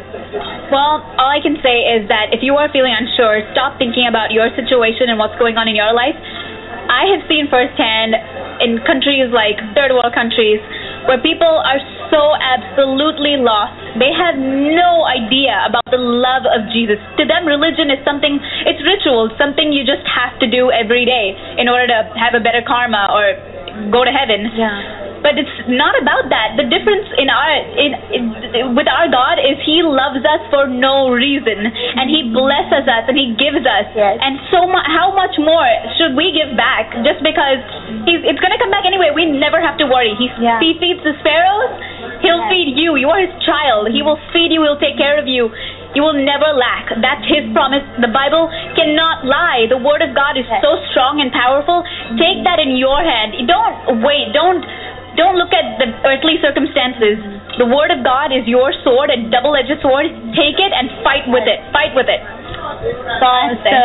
Well, all I can say is that if you are feeling unsure, stop thinking about your situation and what's going on in your life. I have seen firsthand in countries like third world countries where people are so absolutely lost. They have no idea about the love of Jesus. To them, religion is something, it's ritual, something you just have to do every day in order to have a better karma or go to heaven. Yeah. But it's not about that. The difference in our in, in with our God is He loves us for no reason, and He blesses us and He gives us. Yes. And so mu- how much more should we give back just because He's it's going to come back anyway? We never have to worry. He yeah. He feeds the sparrows. He'll yes. feed you. You are His child. He will feed you. He'll take care of you. You will never lack. That's His promise. The Bible cannot lie. The Word of God is yes. so strong and powerful. Take that in your hand. Don't wait. Don't. Don't look at the earthly circumstances. The Word of God is your sword, a double-edged sword. Take it and fight with it. Fight with it. That's all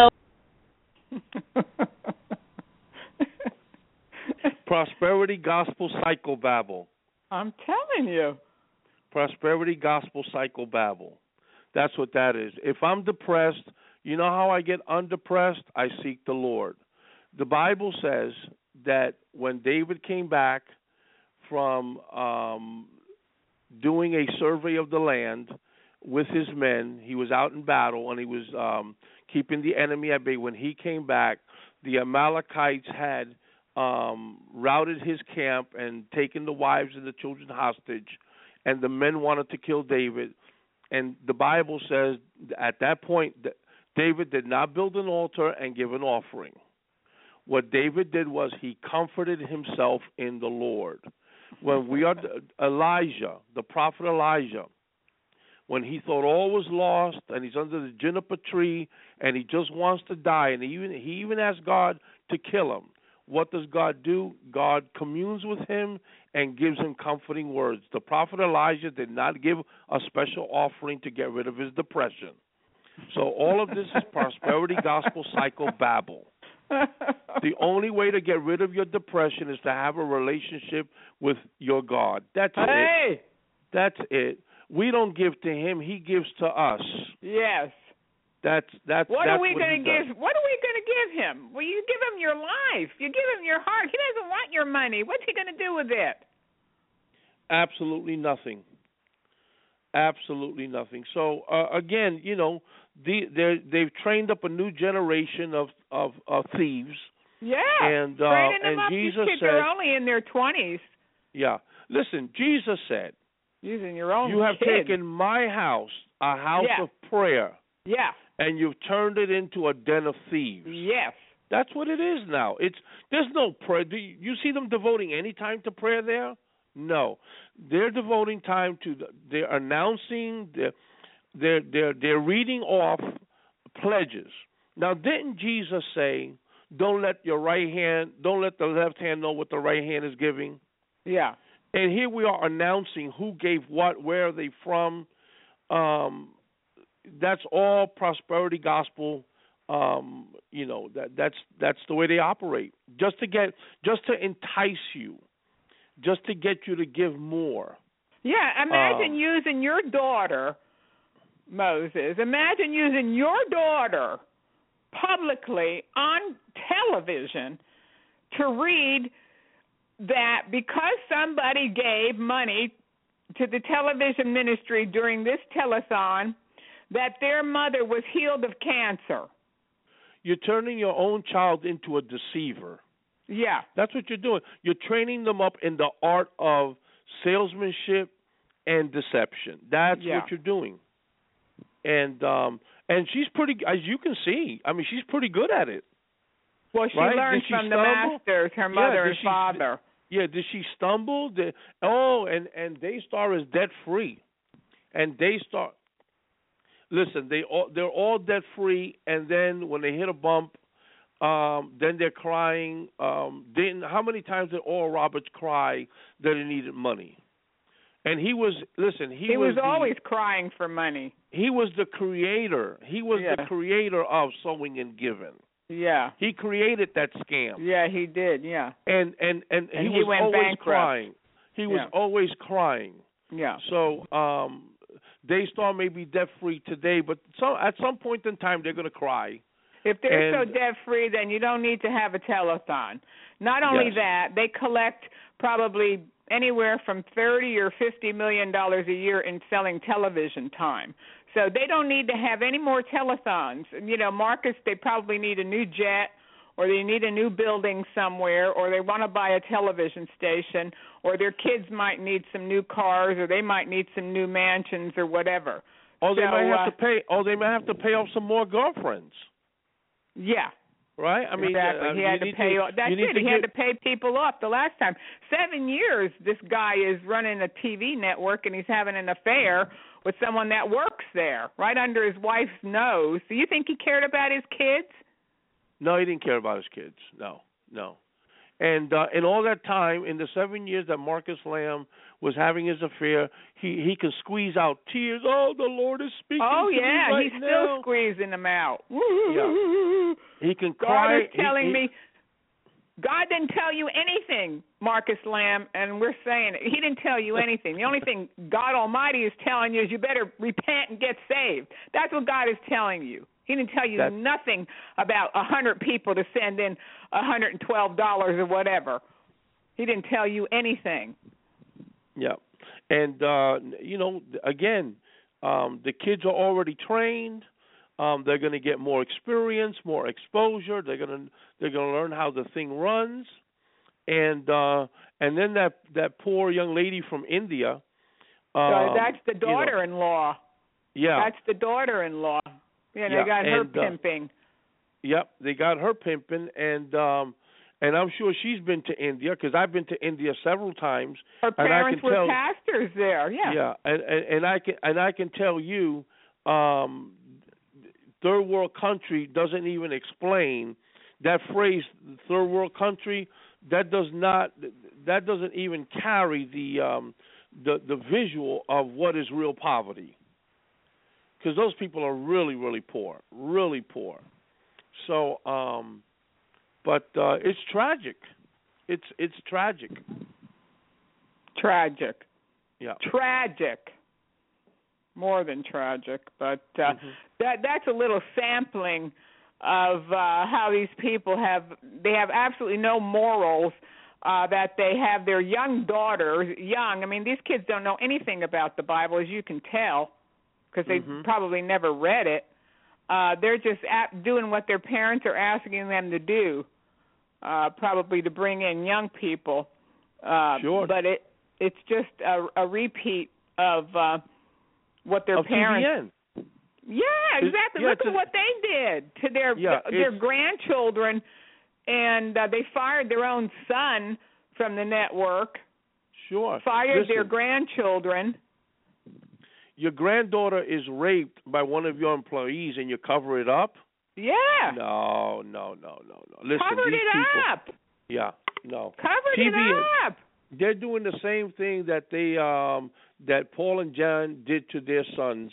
I'm saying. Prosperity Gospel Psychobabble. I'm telling you. Prosperity Gospel Psychobabble. That's what that is. If I'm depressed, you know how I get undepressed? I seek the Lord. The Bible says that when David came back from um, doing a survey of the land with his men, he was out in battle and he was um, keeping the enemy at bay. When he came back, the Amalekites had um, routed his camp and taken the wives and the children hostage, and the men wanted to kill David. And the Bible says at that point that David did not build an altar and give an offering. What David did was he comforted himself in the Lord. When we are Elijah, the prophet Elijah, when he thought all was lost and he's under the juniper tree and he just wants to die, and he even he even asked God to kill him. What does God do? God communes with him and gives him comforting words. The prophet Elijah did not give a special offering to get rid of his depression. So all of this is prosperity gospel psychobabble. The only way to get rid of your depression is to have a relationship with your God. That's hey! it. That's it. We don't give to him. He gives to us. Yes. That's that's. What that's are we what going to he give? does. What are we going to give him? Well, you give him your life. You give him your heart. He doesn't want your money. What's he going to do with it? Absolutely nothing. Absolutely nothing. So uh, again, you know, the, they've trained up a new generation of of, of thieves. Yeah, and uh, training them and up. Jesus These kids said, are only in their twenties. Yeah, listen. Jesus said, using your own. You have kid. taken my house a house yeah. of prayer. Yeah. And you've turned it into a den of thieves. Yes. That's what it is now. It's there's no prayer. Do you, you see them devoting any time to prayer there? No, they're devoting time to. The, they're announcing. They're they're they're they're reading off pledges. Now, didn't Jesus say, "Don't let your right hand, don't let the left hand know what the right hand is giving"? Yeah. And here we are announcing who gave what, where are they from. Um, that's all prosperity gospel. Um, you know that that's that's the way they operate. Just to get, just to entice you, just to get you to give more. Yeah, imagine um, using your daughter, Moses. Imagine using your daughter publicly on television to read that because somebody gave money to the television ministry during this telethon, that their mother was healed of cancer. You're turning your own child into a deceiver. Yeah. That's what you're doing. You're training them up in the art of salesmanship and deception. That's yeah. what you're doing. And um and she's pretty, as you can see, I mean, she's pretty good at it. Well, she right? learned she from stumble? the masters, her mother yeah, and she, father. Yeah, did she stumble? Did, oh, and, and Daystar is debt-free. And Daystar, listen, they all, they're all debt-free, and then when they hit a bump, um, then they're crying. Um, didn't, how many times did Oral Roberts cry that he needed money? And he was, listen, he, he was, was always the, crying for money. He was the creator. He was yeah. the creator of Sowing and Giving. Yeah. He created that scam. Yeah, he did, yeah. And and, and, and he, he was went always bankrupt. crying. He was yeah. always crying. Yeah. So um, Daystar may be debt-free today, but some, at some point in time they're going to cry. If they're and, so debt-free, then you don't need to have a telethon. Not only yes. that, they collect probably anywhere from thirty or fifty million dollars a year in selling television time. So they don't need to have any more telethons. You know, Marcus, they probably need a new jet, or they need a new building somewhere, or they want to buy a television station, or their kids might need some new cars, or they might need some new mansions or whatever. Or they so, might have uh, to pay. Or they might have to pay off some more girlfriends. Yeah. Right. I mean, exactly. uh, he had to pay. To, off. That's it. To he get... had to pay people off the last time. Seven years. This guy is running a T V network, and he's having an affair with someone that works there, right under his wife's nose. Do you think he cared about his kids? No, he didn't care about his kids. No, no. And uh, in all that time, in the seven years that Marcus Lamb was having his affair, he he can squeeze out tears. Oh, the Lord is speaking oh, to yeah, me right he's now. still squeezing them out. Yeah. He can God cry. is telling he, he, me, God didn't tell you anything, Marcus Lamb, and we're saying it. He didn't tell you anything. The only thing God Almighty is telling you is you better repent and get saved. That's what God is telling you. He didn't tell you That's, nothing about a hundred people to send in a hundred and twelve dollars or whatever. He didn't tell you anything. Yeah, and uh, you know, again, um, the kids are already trained. Um, they're going to get more experience, more exposure. They're going to they're going to learn how the thing runs, and uh, and then that that poor young lady from India. Um, so that's the daughter-in-law. You know, yeah, that's the daughter-in-law. Yeah, they yeah, got her and, pimping. Uh, yep, they got her pimping, and um, and I'm sure she's been to India because I've been to India several times. Her and I parents can were tell, pastors there. Yeah. Yeah, and, and and I can and I can tell you, um, third world country doesn't even explain that phrase. Third world country, that does not that doesn't even carry the um, the the visual of what is real poverty. Because those people are really, really poor, really poor. So, um, but uh, it's tragic. It's it's tragic. Tragic. Yeah. Tragic. More than tragic. But uh, mm-hmm. that that's a little sampling of uh, how these people have. They have absolutely no morals. Uh, that they have their young daughters, young. I mean, these kids don't know anything about the Bible, as you can tell, because they Mhm. probably never read it. Uh, they're just at doing what their parents are asking them to do, uh, probably to bring in young people. Uh, Sure. But it it's just a, a repeat of uh, what their Of parents. T V N. Yeah, exactly. yeah, Look it's at a- what they did to their Yeah, their it's- grandchildren, and uh, they fired their own son from the network. Sure. Fired Listen, their grandchildren. Your granddaughter is raped by one of your employees, and you cover it up? Yeah. No, no, no, no, no. Listen, Covered these it people, up. Yeah, no. Covered T V it up. They're doing the same thing that they um that Paul and John did to their sons,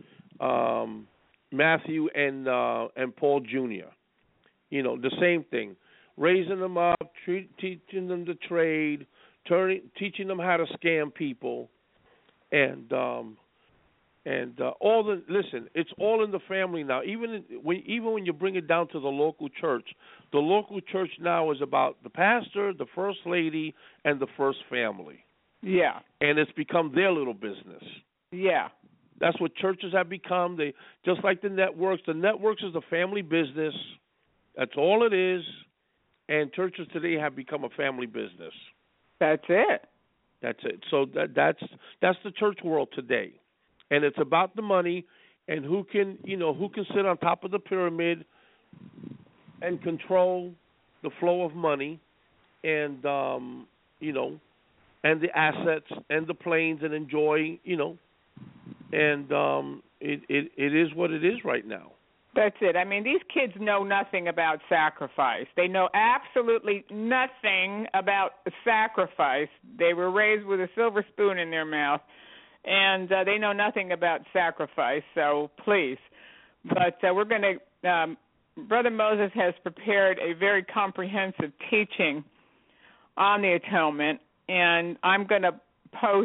um, Matthew and uh, and Paul Junior You know, the same thing, raising them up, treat, teaching them the trade, turning, teaching them how to scam people, and um, and uh, all the listen. It's all in the family now. Even in, when even when you bring it down to the local church, the local church now is about the pastor, the first lady, and the first family. Yeah. And it's become their little business. Yeah. That's what churches have become. They just like the networks. The networks is a family business. That's all it is. And churches today have become a family business. That's it. That's it. So that that's that's the church world today. And it's about the money and who can, you know, who can sit on top of the pyramid and control the flow of money and um, you know, and the assets and the planes and enjoy, you know, and um, it, it it is what it is right now. That's it. I mean, these kids know nothing about sacrifice. They know absolutely nothing about sacrifice. They were raised with a silver spoon in their mouth, and uh, they know nothing about sacrifice. So please, but uh, we're going to. Um, Brother Moses has prepared a very comprehensive teaching on the atonement, and I'm going to post.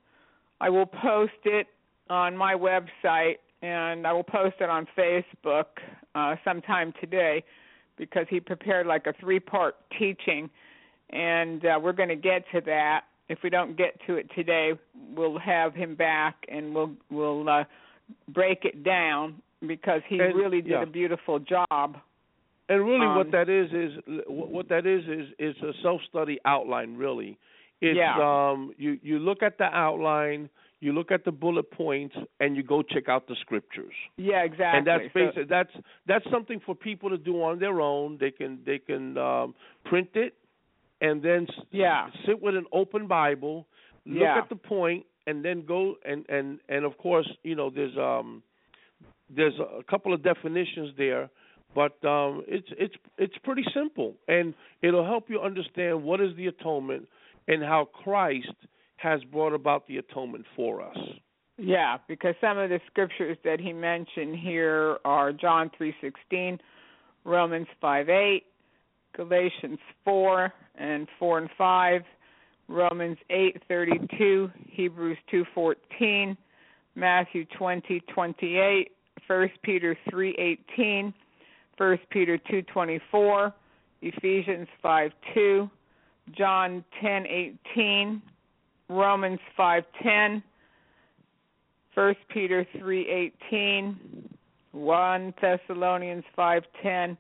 I will post it on my website, and I will post it on Facebook uh, sometime today, because he prepared like a three-part teaching, and uh, we're going to get to that. If we don't get to it today, we'll have him back, and we'll we'll uh, break it down, because he and, really did yeah. a beautiful job. And really, um, what that is is what that is is is a self-study outline. Really, it's Yeah. um you you look at the outline, you look at the bullet points, and you go check out the scriptures. Yeah, exactly. And that's So- basic. That's that's something for people to do on their own. They can they can um, print it, and then s- Yeah. sit with an open Bible, look Yeah. at the point, and then go and and and of course, you know, there's um there's a couple of definitions there, but um it's it's it's pretty simple, and it'll help you understand what is the atonement and how Christ has brought about the atonement for us. Yeah, because some of the scriptures that he mentioned here are John three sixteen, Romans five eight, Galatians four and four and five, Romans eight thirty two, Hebrews two fourteen, Matthew twenty twenty eight, First Peter three eighteen, First Peter two twenty four, Ephesians five two, John ten eighteen, Romans five ten, First Peter three eighteen, First Thessalonians five ten,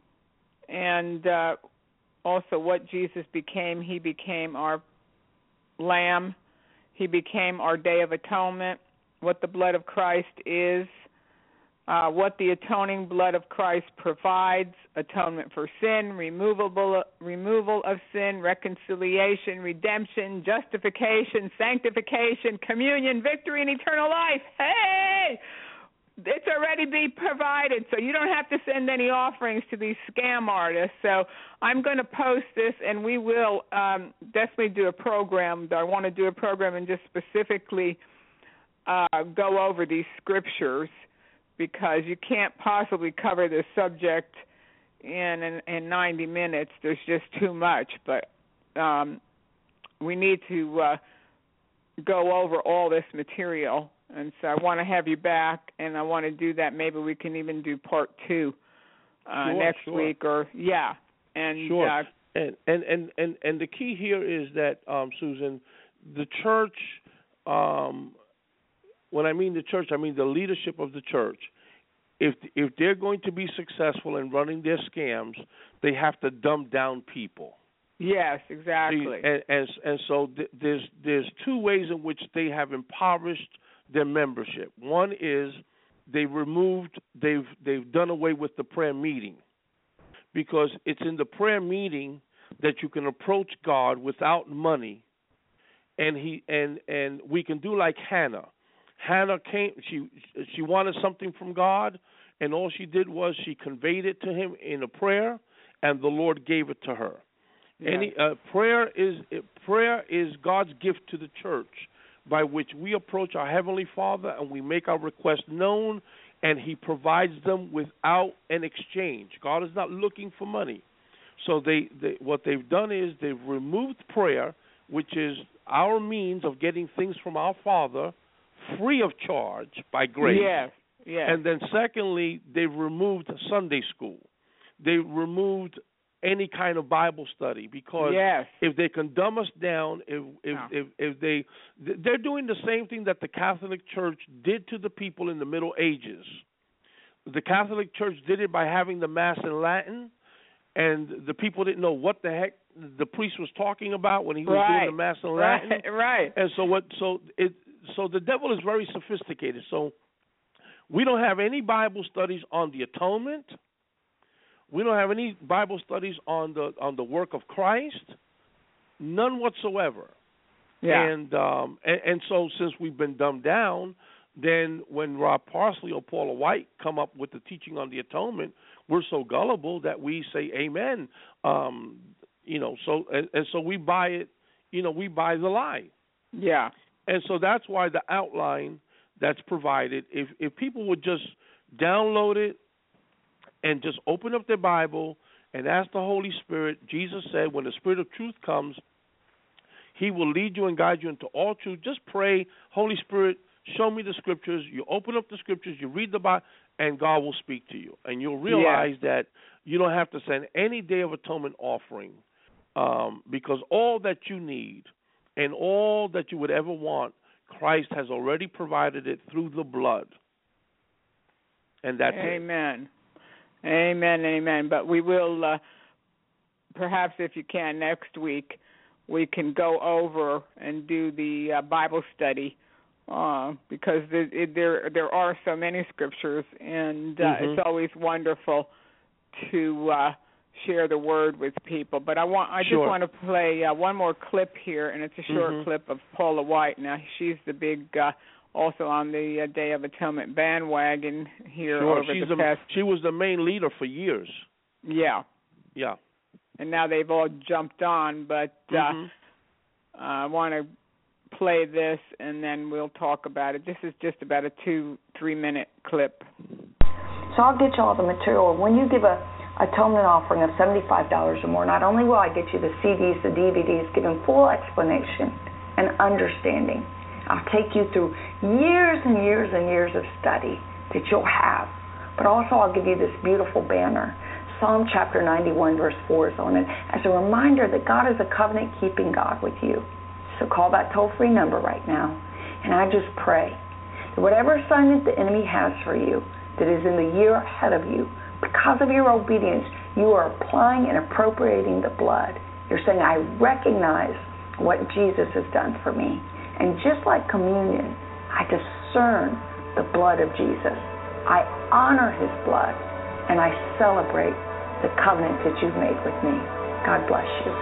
and uh, also what Jesus became. He became our Lamb. He became our Day of Atonement. What the blood of Christ is. Uh, what the atoning blood of Christ provides: atonement for sin, removable, removal of sin, reconciliation, redemption, justification, sanctification, communion, victory, and eternal life. Hey! It's already been provided, so you don't have to send any offerings to these scam artists. So I'm going to post this, and we will um, definitely do a program. I want to do a program and just specifically uh, go over these scriptures, because you can't possibly cover this subject in, in in ninety minutes. There's just too much. But um, we need to uh, go over all this material and so I want to have you back, and I want to do that. Maybe we can even do part two uh, sure, next sure. week, or yeah, and sure. Uh, and, and and and and the key here is that um, Susan, the church. Um, when I mean the church, I mean the leadership of the church. If if they're going to be successful in running their scams, they have to dumb down people. Yes, exactly. See, and, and and so th- there's there's two ways in which they have impoverished their membership. One is they've removed they've they've done away with the prayer meeting, because it's in the prayer meeting that you can approach God without money, and he and and we can do like Hannah. Hannah came. She she wanted something from God, and all she did was she conveyed it to Him in a prayer, and the Lord gave it to her. Yes. Any uh, prayer is prayer is God's gift to the church, by which we approach our Heavenly Father and we make our requests known, and He provides them without an exchange. God is not looking for money. So they, they what they've done is they've removed prayer, which is our means of getting things from our Father free of charge by grace. Yes, yes. And then secondly, they've removed Sunday school. They've removed any kind of Bible study, because yes. if they can dumb us down, if if, no. if if they they're doing the same thing that the Catholic Church did to the people in the Middle Ages. The Catholic Church did it by having the Mass in Latin, and the people didn't know what the heck the priest was talking about when he was right. doing the Mass in Latin. Right, right. And so what? So it so the devil is very sophisticated. So we don't have any Bible studies on the atonement. We don't have any Bible studies on the on the work of Christ, none whatsoever. Yeah. And um and, and so since we've been dumbed down, then when Rob Parsley or Paula White come up with the teaching on the atonement, we're so gullible that we say amen. Um, you know, so and, and so we buy it. You know, we buy the lie. Yeah. And so that's why the outline that's provided, if if people would just download it and just open up their Bible and ask the Holy Spirit. Jesus said, when the Spirit of truth comes, He will lead you and guide you into all truth. Just pray, Holy Spirit, show me the Scriptures. You open up the Scriptures, you read the Bible, and God will speak to you. And you'll realize yeah. that you don't have to send any Day of Atonement offering, um, because all that you need and all that you would ever want, Christ has already provided it through the blood. And that's Amen. it. Amen. Amen, amen. But we will, uh, perhaps if you can, next week, we can go over and do the uh, Bible study, uh, because there, there there are so many scriptures, and uh, mm-hmm. it's always wonderful to uh, share the word with people. But I want I sure. just want to play uh, one more clip here, and it's a short mm-hmm. clip of Paula White. Now, she's the big... Uh, also on the uh, Day of Atonement bandwagon here sure. over She's the the, past... She was the main leader for years. Yeah. Yeah. And now they've all jumped on, but uh, mm-hmm. uh, I want to play this, and then we'll talk about it. This is just about a two, three-minute clip. So I'll get you all the material. When you give a atonement offering of seventy-five dollars or more, not only will I get you the C Ds, the D V Ds, giving full explanation and understanding, I'll take you through years and years and years of study that you'll have. But also I'll give you this beautiful banner. Psalm chapter ninety-one verse four is on it as a reminder that God is a covenant-keeping God with you. So call that toll-free number right now. And I just pray that whatever assignment the enemy has for you that is in the year ahead of you, because of your obedience, you are applying and appropriating the blood. You're saying, I recognize what Jesus has done for me. And just like communion, I discern the blood of Jesus. I honor His blood, and I celebrate the covenant that you've made with me. God bless you.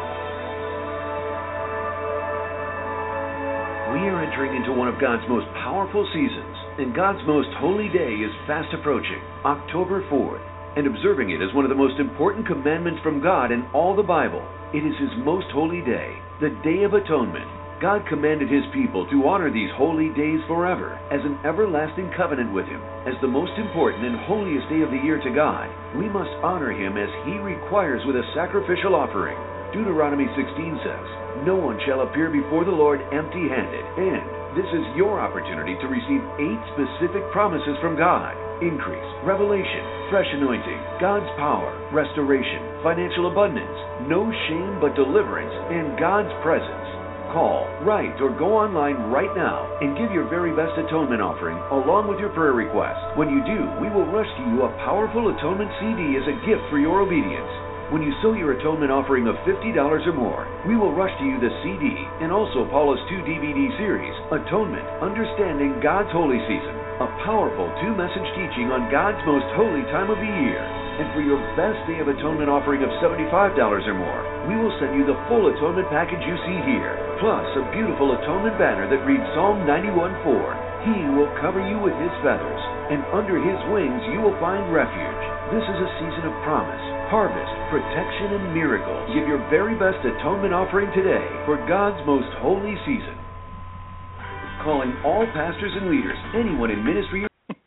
We are entering into one of God's most powerful seasons, and God's most holy day is fast approaching, October fourth. And observing it is one of the most important commandments from God in all the Bible. It is His most holy day, the Day of Atonement. God commanded His people to honor these holy days forever as an everlasting covenant with Him. As the most important and holiest day of the year to God, we must honor Him as He requires with a sacrificial offering. Deuteronomy sixteen says, no one shall appear before the Lord empty-handed, and This is your opportunity to receive eight specific promises from God: increase, revelation, fresh anointing, God's power, restoration, financial abundance, no shame but deliverance, and God's presence. Call, write, or go online right now and give your very best atonement offering along with your prayer request. When you do, we will rush to you a powerful atonement C D as a gift for your obedience. When you sow your atonement offering of fifty dollars or more, we will rush to you the C D and also Paula's two D V D series, Atonement, Understanding God's Holy Season, a powerful two-message teaching on God's most holy time of the year. And for your best day of atonement offering of seventy-five dollars or more, we will send you the full atonement package you see here, plus a beautiful atonement banner that reads Psalm ninety-one four. He will cover you with his feathers, and under his wings you will find refuge. This is a season of promise, harvest, protection, and miracles. Give your very best atonement offering today for God's most holy season. Calling all pastors and leaders, anyone in ministry.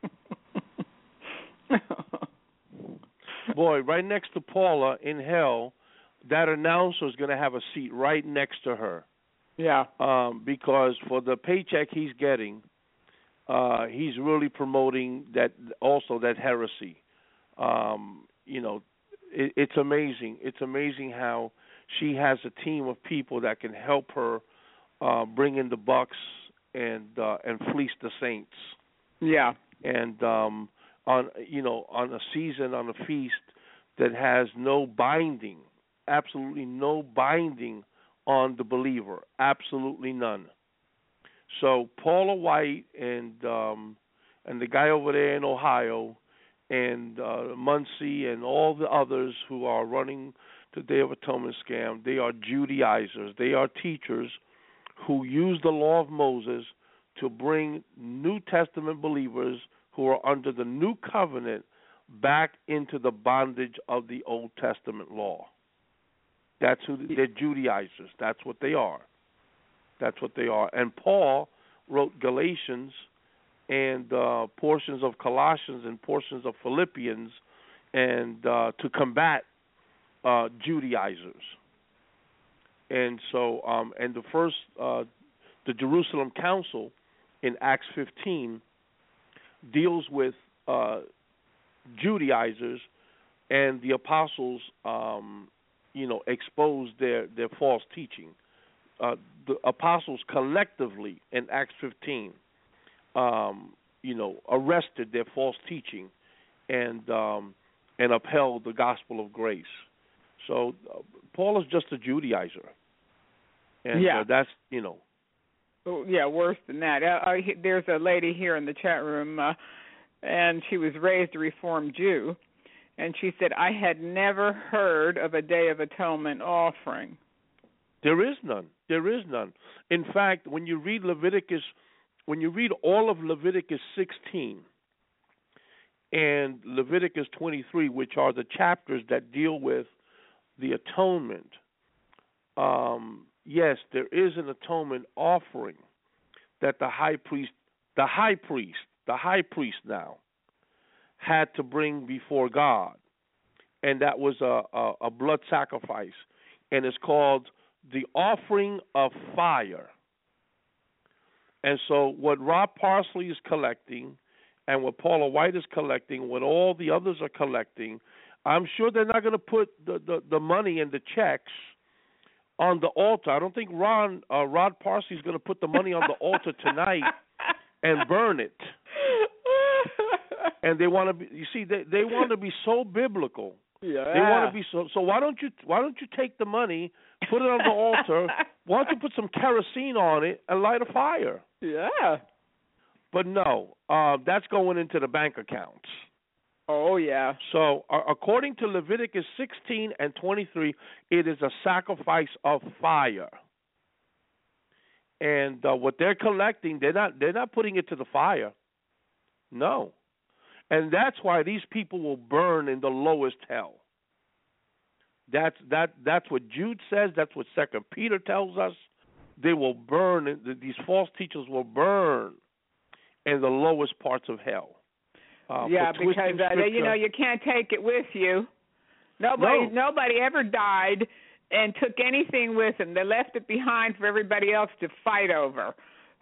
Boy, right next to Paula in hell, that announcer is going to have a seat right next to her. Yeah. Um, because for the paycheck he's getting, uh, he's really promoting that also that heresy. Um, you know, it, it's amazing. It's amazing how she has a team of people that can help her uh, bring in the bucks and uh, and fleece the saints. Yeah. And um, on you know on a season, on a feast that has no binding, absolutely no binding on the believer, absolutely none. So Paula White and um, and the guy over there in Ohio and uh, Muncie and all the others who are running the Day of Atonement scam, they are Judaizers. They are teachers who use the law of Moses to bring New Testament believers who are under the new covenant back into the bondage of the Old Testament law. That's who they're Judaizers. That's what they are. That's what they are. And Paul wrote Galatians and uh, portions of Colossians and portions of Philippians and uh, to combat uh, Judaizers. And so, um, and the first, uh, the Jerusalem Council in Acts fifteen deals with uh, Judaizers, and the apostles, um, you know, exposed their, their false teaching. Uh, the apostles collectively in Acts fifteen, um, you know, arrested their false teaching and um, and upheld the gospel of grace. So uh, Paul is just a Judaizer, and yeah. uh, that's you know. Oh, yeah, worse than that. Uh, uh, there's a lady here in the chat room, uh, and she was raised a Reformed Jew, and she said, I had never heard of a Day of Atonement offering. There is none. There is none. In fact, when you read Leviticus, when you read all of Leviticus sixteen and Leviticus twenty-three, which are the chapters that deal with the atonement, um, yes, there is an atonement offering that the high priest, the high priest, the high priest now had to bring before God, and that was a, a, a blood sacrifice, and it's called the offering of fire. And so what Rob Parsley is collecting and what Paula White is collecting, what all the others are collecting, I'm sure they're not going to put the, the, the money and the checks on the altar. I don't think Ron uh, Rod Parsley is going to put the money on the altar tonight and burn it. And they want to be, you see, they, they want to be so biblical. Yeah. They want to be so. So why don't you why don't you take the money, put it on the altar? Why don't you put some kerosene on it and light a fire? Yeah. But no, uh, that's going into the bank accounts. Oh yeah. So uh, according to Leviticus sixteen and twenty-three, it is a sacrifice of fire. And uh, what they're collecting, they're not they're not putting it to the fire. No. And that's why these people will burn in the lowest hell. That's that. That's what Jude says. That's what Second Peter tells us. They will burn. These false teachers will burn in the lowest parts of hell. Uh, yeah, because uh, they, you know you can't take it with you. Nobody, no. nobody ever died and took anything with them. They left it behind for everybody else to fight over.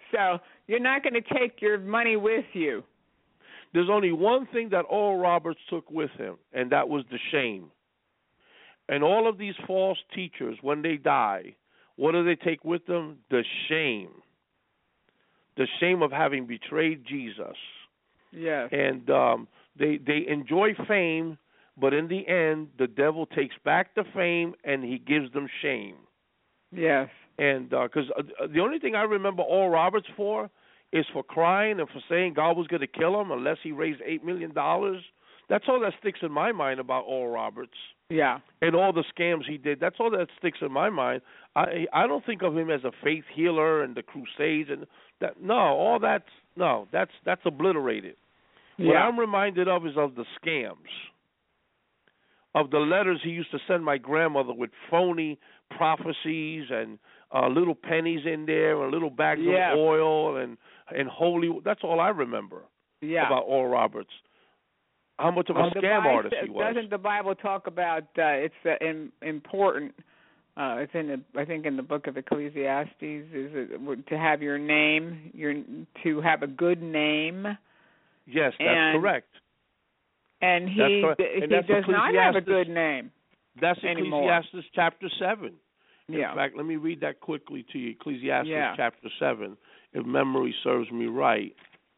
So you're not going to take your money with you. There's only one thing that Oral Roberts took with him, and that was the shame. And all of these false teachers, when they die, what do they take with them? The shame. The shame of having betrayed Jesus. Yes. And um, they they enjoy fame, but in the end, the devil takes back the fame and he gives them shame. Yes. And because uh, the only thing I remember Oral Roberts for is for crying and for saying God was going to kill him unless he raised eight million dollars. That's all that sticks in my mind about Oral Roberts. Yeah. And all the scams he did. That's all that sticks in my mind. I I don't think of him as a faith healer and the Crusades and that. No, all that's no. That's that's obliterated. Yeah. What I'm reminded of is of the scams, of the letters he used to send my grandmother with phony prophecies and uh, little pennies in there and little bags yeah. of oil and and holy. That's all I remember yeah. about Oral Roberts. How much of a well, scam Bible, artist he was. Doesn't the Bible talk about uh, it's uh, in, important? Uh, it's in the, I think in the book of Ecclesiastes. Is it to have your name, your to have a good name? Yes, that's and, correct. And he correct. he and does not have a good name. That's anymore. Ecclesiastes chapter seven. Yeah. In fact, let me read that quickly to you. Ecclesiastes yeah. chapter seven, if memory serves me right.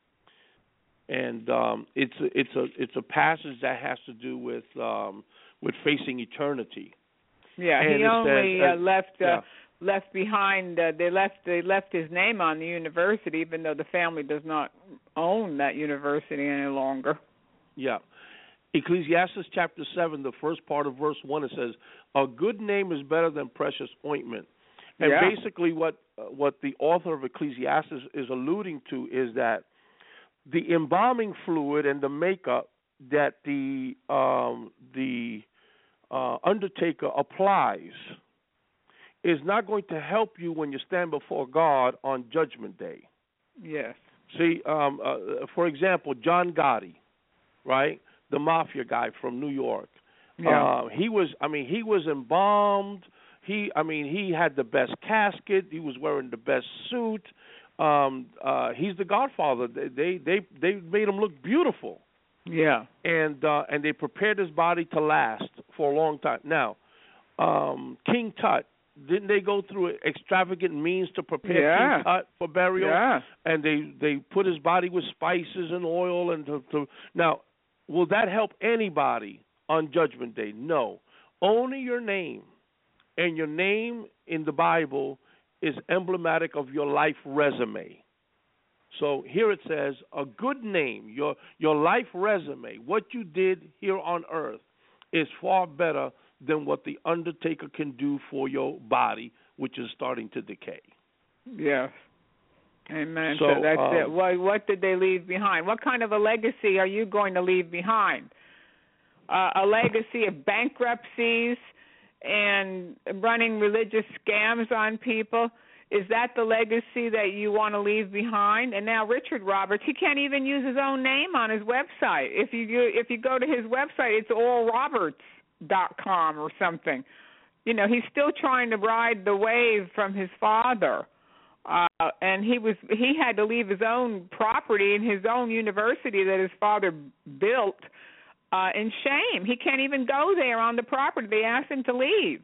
And um, it's a, it's a it's a passage that has to do with um, with facing eternity. Yeah, and he only says, uh, left uh, yeah. left behind. Uh, they left they left his name on the university, even though the family does not own that university any longer. Yeah, Ecclesiastes chapter seven, the first part of verse one, it says, "A good name is better than precious ointment." And yeah. basically, what uh, what the author of Ecclesiastes is alluding to is that the embalming fluid and the makeup that the um, the uh, undertaker applies is not going to help you when you stand before God on Judgment Day. Yes. See, um, uh, for example, John Gotti, right, the mafia guy from New York. Yeah. Uh, he was, I mean, he was embalmed. He, I mean, he had the best casket. He was wearing the best suit. Um, uh, he's the Godfather. They, they they they made him look beautiful. Yeah. And uh, and they prepared his body to last for a long time. Now, um, King Tut, didn't they go through extravagant means to prepare yeah. King Tut for burial? Yeah. And they, they put his body with spices and oil and to, to now, will that help anybody on Judgment Day? No. Only your name, and your name in the Bible is emblematic of your life resume. So here it says, a good name, your your life resume, what you did here on earth is far better than what the undertaker can do for your body, which is starting to decay. Yes. Amen. So, so that's um, it. What, what did they leave behind? What kind of a legacy are you going to leave behind? Uh, a legacy of bankruptcies and running religious scams on people? Is that the legacy that you want to leave behind? And now Richard Roberts, he can't even use his own name on his website. If you if you go to his website, it's oral roberts dot com or something. You know, he's still trying to ride the wave from his father. Uh, and he was he had to leave his own property and his own university that his father built uh, in shame. He can't even go there on the property. They asked him to leave.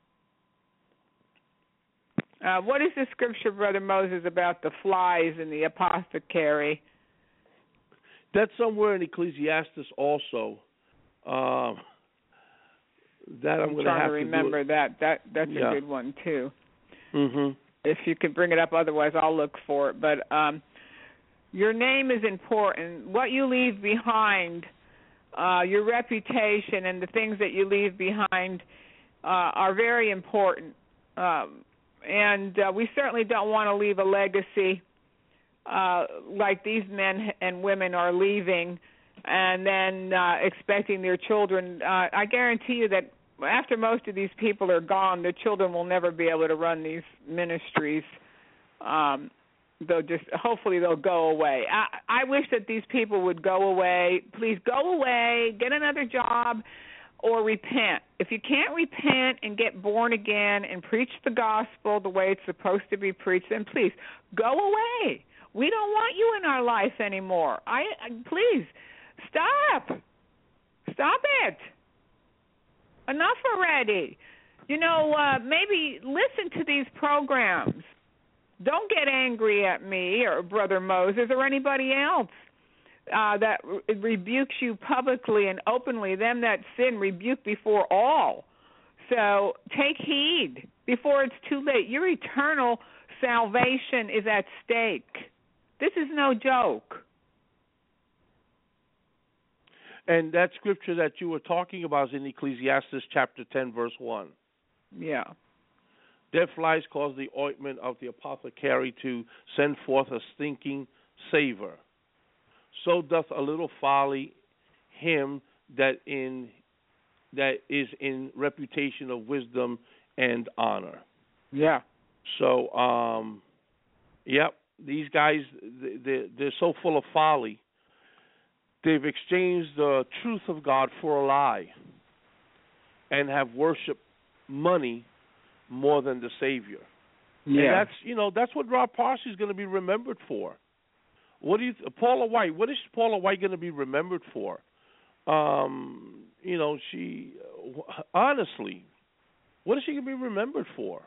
Uh, what is the scripture, Brother Moses, about the flies in the apothecary? That's somewhere in Ecclesiastes also. Uh, that I'm, I'm going trying have to remember to that. That that's yeah. a good one too. Mm-hmm. If you could bring it up, otherwise I'll look for it. But um, your name is important. What you leave behind, uh, your reputation, and the things that you leave behind uh, are very important. Um, and uh, we certainly don't want to leave a legacy uh, like these men and women are leaving, and then uh, expecting their children. Uh, I guarantee you that after most of these people are gone, their children will never be able to run these ministries. Um, they'll just, hopefully they'll go away. I, I wish that these people would go away. Please go away, get another job, or repent. If you can't repent and get born again and preach the gospel the way it's supposed to be preached, then please go away. We don't want you in our life anymore. I, I please stop. Stop it. Enough already. You know, uh, maybe listen to these programs. Don't get angry at me or Brother Moses or anybody else uh, that re- rebukes you publicly and openly. Them that sin rebuke before all. So take heed before it's too late. Your eternal salvation is at stake. This is no joke. And that scripture that you were talking about is in Ecclesiastes chapter ten, verse one. Yeah. Dead flies cause the ointment of the apothecary to send forth a stinking savor. So doth a little folly him that in that is in reputation of wisdom and honor. Yeah. So, um, yep, these guys, they, they're so full of folly. They've exchanged the truth of God for a lie and have worshipped money more than the Savior. Yeah. And that's, you know, that's what Rob Parsley is going to be remembered for. What do you, th- Paula White? What is Paula White going to be remembered for? Um, you know, she honestly, what is she going to be remembered for?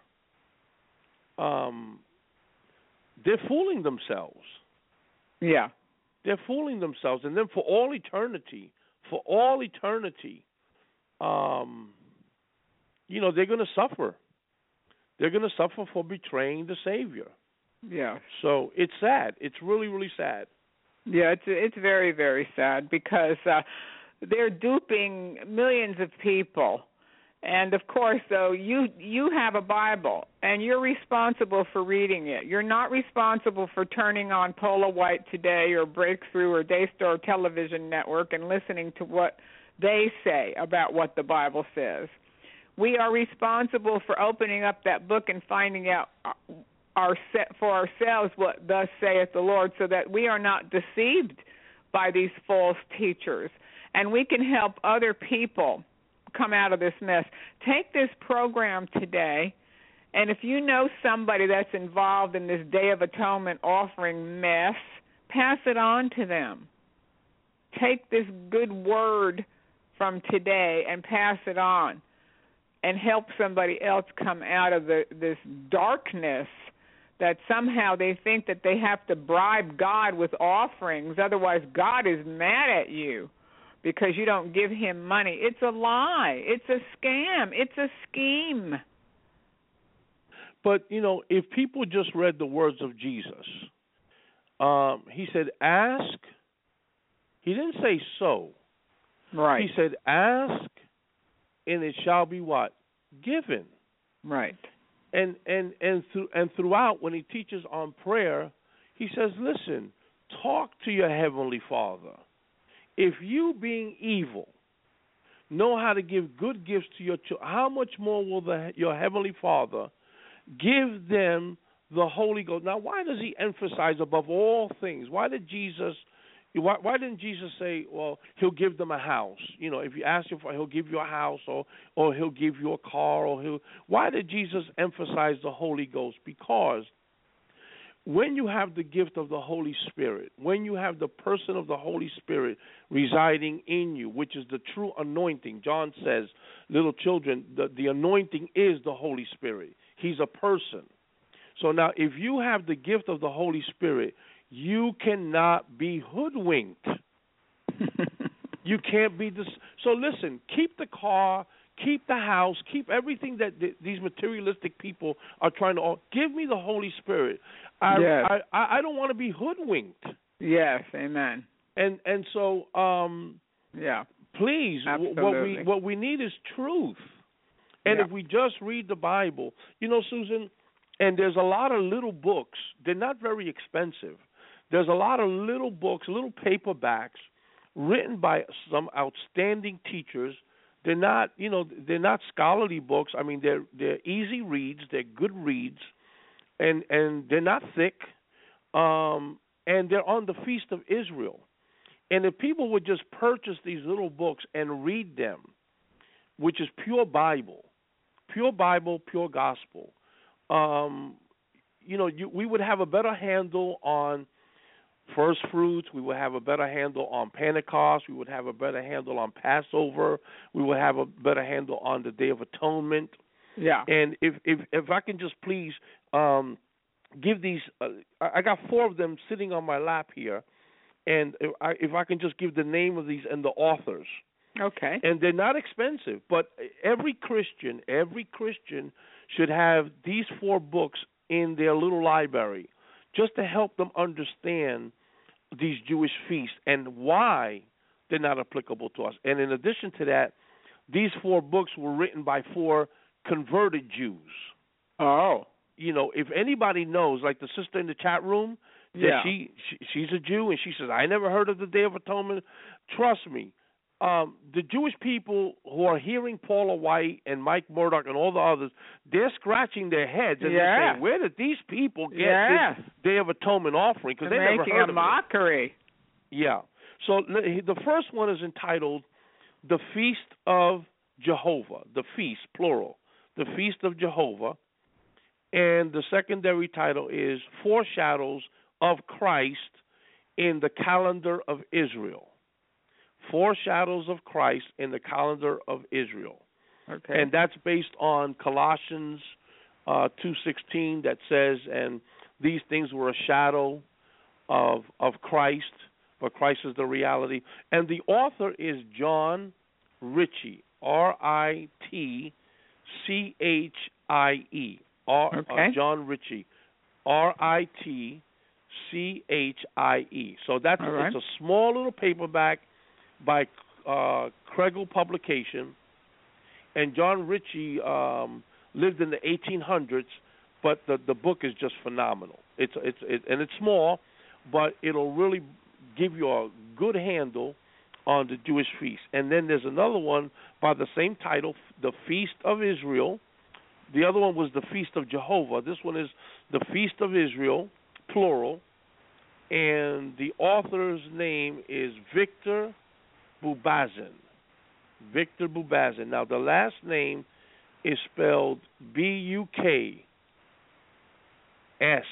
Um, they're fooling themselves. Yeah, they're fooling themselves, and then for all eternity, for all eternity, um, you know, they're going to suffer. They're going to suffer for betraying the Savior. Yeah. So it's sad. It's really, really sad. Yeah, it's it's very, very sad because uh, they're duping millions of people. And, of course, though, you you have a Bible, and you're responsible for reading it. You're not responsible for turning on Paula White Today or Breakthrough or Daystar Television Network and listening to what they say about what the Bible says. We are responsible for opening up that book and finding out our, for ourselves what thus saith the Lord, so that we are not deceived by these false teachers, and we can help other people come out of this mess. Take this program today, and if you know somebody that's involved in this Day of Atonement offering mess, pass it on to them. Take this good word from today and pass it on, and help somebody else come out of the, this darkness that somehow they think that they have to bribe God with offerings, otherwise God is mad at you because you don't give him money. It's a lie. It's a scam. It's a scheme. But, you know, if people just read the words of Jesus, um, he said, ask. He didn't say so. Right. He said, ask, and it shall be what? Given. Right. And and and through and throughout, when he teaches on prayer, he says, listen, talk to your heavenly Father. If you, being evil, know how to give good gifts to your children, how much more will the, your heavenly Father give them the Holy Ghost? Now, why does he emphasize above all things? Why did Jesus? Why, why didn't Jesus say, well, he'll give them a house? You know, if you ask him for, he'll give you a house, or or he'll give you a car, or he'll. Why did Jesus emphasize the Holy Ghost? Because when you have the gift of the Holy Spirit, when you have the person of the Holy Spirit residing in you, which is the true anointing, John says, little children, the, the anointing is the Holy Spirit. He's a person. So now, if you have the gift of the Holy Spirit, you cannot be hoodwinked. You can't be this. So listen, keep the car, keep the house, keep everything that th- these materialistic people are trying to. Give me the Holy Spirit. I yes. I, I don't want to be hoodwinked. Yes, amen. And and so um yeah, please, Absolutely. what we what we need is truth. And yeah. if we just read the Bible, you know, Susan, and there's a lot of little books. They're not very expensive. There's a lot of little books, little paperbacks, written by some outstanding teachers. They're not, you know, they're not scholarly books. I mean, they're they're easy reads. They're good reads, and and they're not thick, um, and they're on the Feast of Israel. And if people would just purchase these little books and read them, which is pure Bible, pure Bible, pure gospel, um, you know, you, we would have a better handle on first fruits. We would have a better handle on Pentecost. We would have a better handle on Passover. We would have a better handle on the Day of Atonement. Yeah. And if if if I can just please um, give these, uh, I got four of them sitting on my lap here, and if I, if I can just give the name of these and the authors. Okay. And they're not expensive, but every Christian, every Christian should have these four books in their little library, just to help them understand these Jewish feasts and why they're not applicable to us. And in addition to that, these four books were written by four converted Jews. Oh. You know, if anybody knows, like the sister in the chat room, that yeah. she, she she's a Jew, and she says, I never heard of the Day of Atonement. Trust me, um, the Jewish people who are hearing Paula White and Mike Murdoch and all the others, they're scratching their heads and yeah. they're saying, where did these people get yeah. this Day of Atonement offering? Because they never making heard a of mockery. it. Yeah. So the first one is entitled The Feast of Jehovah, the feast, plural, the Feast of Jehovah. And the secondary title is Foreshadows of Christ in the Calendar of Israel. Foreshadows of Christ in the Calendar of Israel. Okay. And that's based on Colossians uh, two sixteen that says, and these things were a shadow of of Christ, but Christ is the reality. And the author is John Ritchie, R I T C H I E. R, okay. uh, John Ritchie, R I T C H I E. So that's All right. it's a small little paperback by uh, Kregel Publication, and John Ritchie um, lived in the eighteen hundreds, but the the book is just phenomenal. It's it's it, and it's small, but it'll really give you a good handle on the Jewish feast. And then there's another one by the same title, The Feast of Israel. The other one was The Feast of Jehovah. This one is The Feast of Israel, plural, and the author's name is Victor Bubazin. Victor Bubazin. Now, the last name is spelled B U K S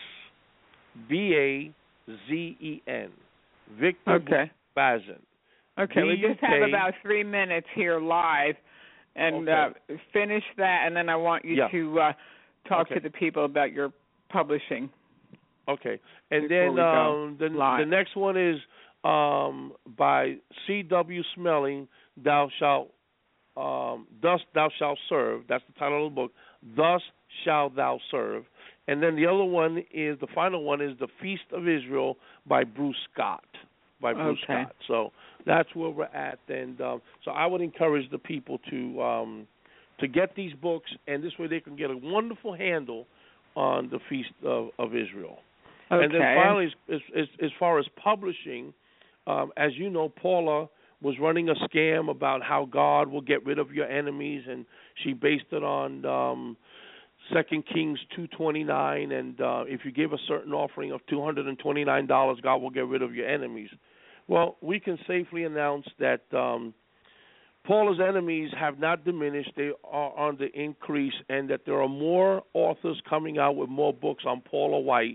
B A Z E N. Victor okay. Bubazin. Okay, we just have about three minutes here live, and okay. uh, finish that, and then I want you yeah. to uh, talk okay. to the people about your publishing. Okay, and then um, the, the next one is um, by C W Smelling, Thou Shalt, um, Thus Thou Shalt Serve. That's the title of the book, Thus Shalt Thou Serve. And then the other one is, the final one is The Feast of Israel by Bruce Scott. By Bruce okay. Scott. So that's where we're at. And um, so I would encourage the people to um, to get these books, and this way they can get a wonderful handle on the Feast of, of Israel. Okay. And then finally, as, as, as far as publishing, um, as you know, Paula was running a scam about how God will get rid of your enemies, and she based it on um, Second Kings two twenty-nine, and uh, if you give a certain offering of two hundred twenty-nine dollars, God will get rid of your enemies. Well, we can safely announce that um, Paula's enemies have not diminished. They are on the increase, and that there are more authors coming out with more books on Paula White.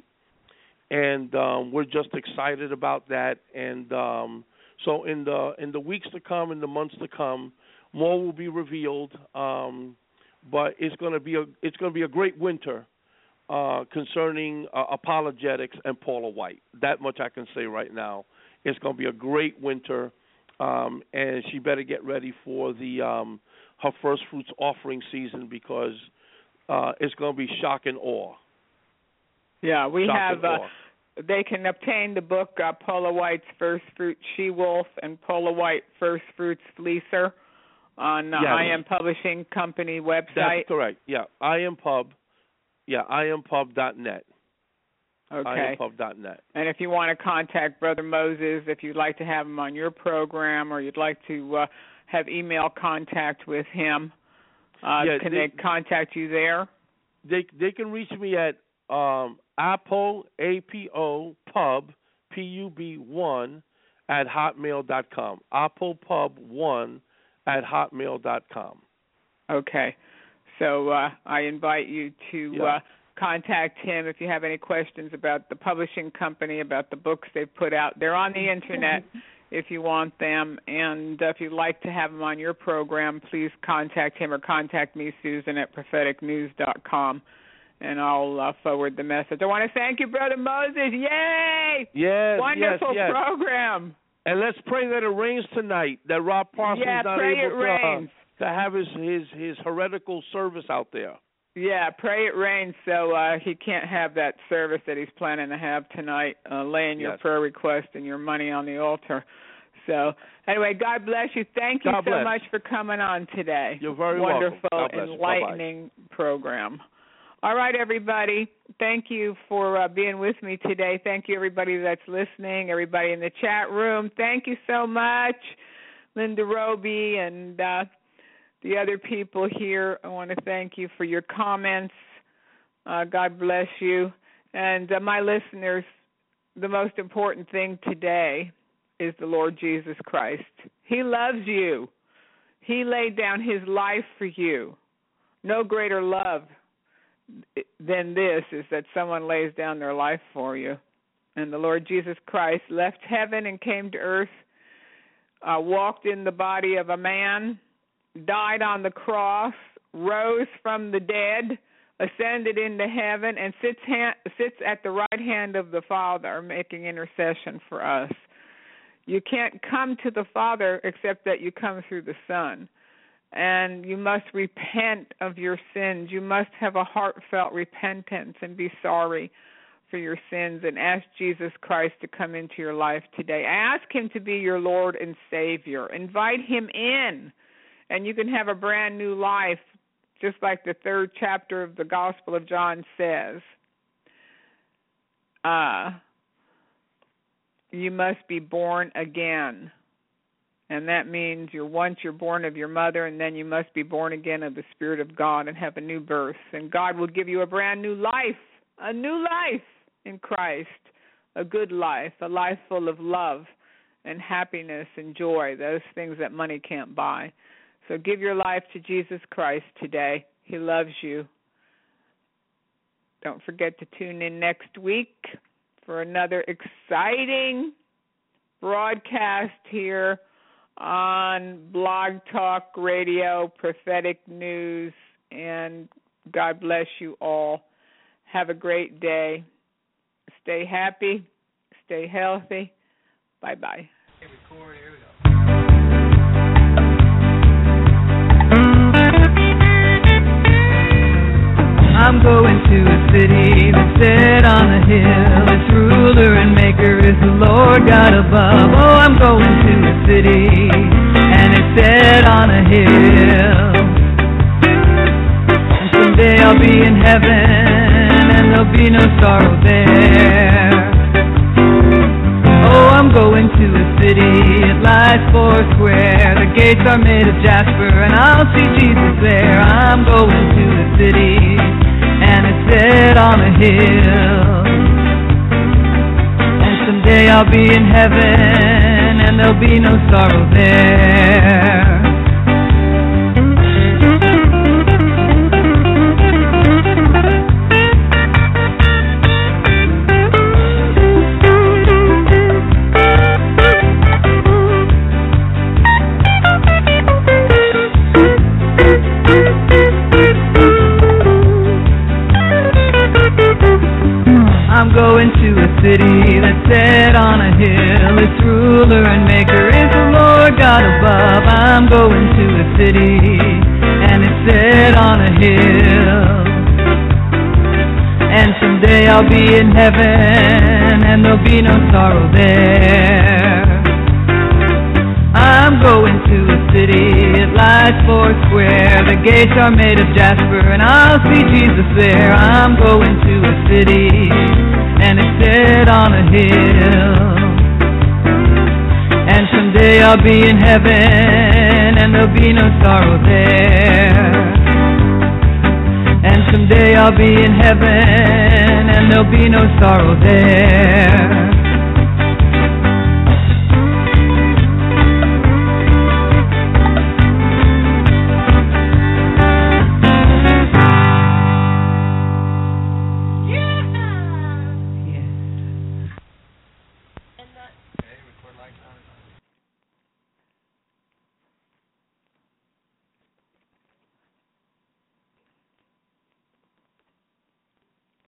And um, we're just excited about that. And um, so in the in the weeks to come, in the months to come, more will be revealed. Um, but it's going to be a it's going to be a great winter uh, concerning uh, apologetics and Paula White. That much I can say right now. It's going to be a great winter, um, and she better get ready for the um, her first fruits offering season, because uh, it's going to be shock and awe. Yeah, we shock have. Uh, they can obtain the book uh, Paula White's First Fruit She-Wolf and Paula White First Fruits Fleecer on the yes. I Am Publishing Company website. That's correct. Yeah, I am pub. Yeah, I am pub dot net. Okay. I am pub dot net. And if you want to contact Brother Moses, if you'd like to have him on your program, or you'd like to uh, have email contact with him, uh, yeah, can they, they contact you there? They they can reach me at um, Apo A P O Pub P U B one at hotmail dot com. Apo Pub one at hotmail dot com. Okay. So uh, I invite you to Yeah. uh, contact him if you have any questions about the publishing company, about the books they've put out. They're on the Internet if you want them. And uh, if you'd like to have them on your program, please contact him or contact me, Susan, at prophetic news dot com. And I'll uh, forward the message. I want to thank you, Brother Moses. Yay! Yes, Wonderful yes, yes. program. And let's pray that it rains tonight, that Rob Parsons Yeah, is not pray able it to, uh, rains. to have his, his, his heretical service out there. Yeah, pray it rains so uh, he can't have that service that he's planning to have tonight, uh, laying your Yes. prayer request and your money on the altar. So, anyway, God bless you. Thank you God so bless. much for coming on today. You're very Wonderful, welcome. God bless you. enlightening program. All right, everybody. Thank you for uh, being with me today. Thank you, everybody that's listening, everybody in the chat room. Thank you so much, Linda Roby and uh, the other people here. I want to thank you for your comments. Uh, God bless you. And uh, my listeners, the most important thing today is the Lord Jesus Christ. He loves you. He laid down his life for you. No greater love than this is that someone lays down their life for you. And the Lord Jesus Christ left heaven and came to earth, uh, walked in the body of a man, died on the cross, rose from the dead, ascended into heaven, and sits, ha- sits at the right hand of the Father, making intercession for us. You can't come to the Father except that you come through the Son. And you must repent of your sins. You must have a heartfelt repentance and be sorry for your sins and ask Jesus Christ to come into your life today. Ask him to be your Lord and Savior. Invite him in, and you can have a brand new life, just like the third chapter of the Gospel of John says. Uh, you must be born again. And that means you're once you're born of your mother, and then you must be born again of the Spirit of God and have a new birth. And God will give you a brand new life, a new life in Christ, a good life, a life full of love and happiness and joy, those things that money can't buy. So give your life to Jesus Christ today. He loves you. Don't forget to tune in next week for another exciting broadcast here on Blog Talk Radio, Prophetic News, and God bless you all. Have a great day. Stay happy. Stay healthy. Bye-bye. I'm going to a city that's set on a hill. Its ruler and maker is the Lord God above. Oh, I'm going to a city, and it's set on a hill. And someday I'll be in heaven, and there'll be no sorrow there. Oh, I'm going to a city, it lies four square. The gates are made of jasper, and I'll see Jesus there. I'm going to a city, and it's set on a hill. And someday I'll be in heaven, and there'll be no sorrow there. I'm going to a city that's set on a hill. Its ruler and maker is the Lord God above. I'm going to a city, and it's set on a hill. And someday I'll be in heaven, and there'll be no sorrow there. I'm going to a city, it lies four square. The gates are made of jasper, and I'll see Jesus there. I'm going to a city, and it's set on a hill. And someday I'll be in heaven, and there'll be no sorrow there. And someday I'll be in heaven, and there'll be no sorrow there.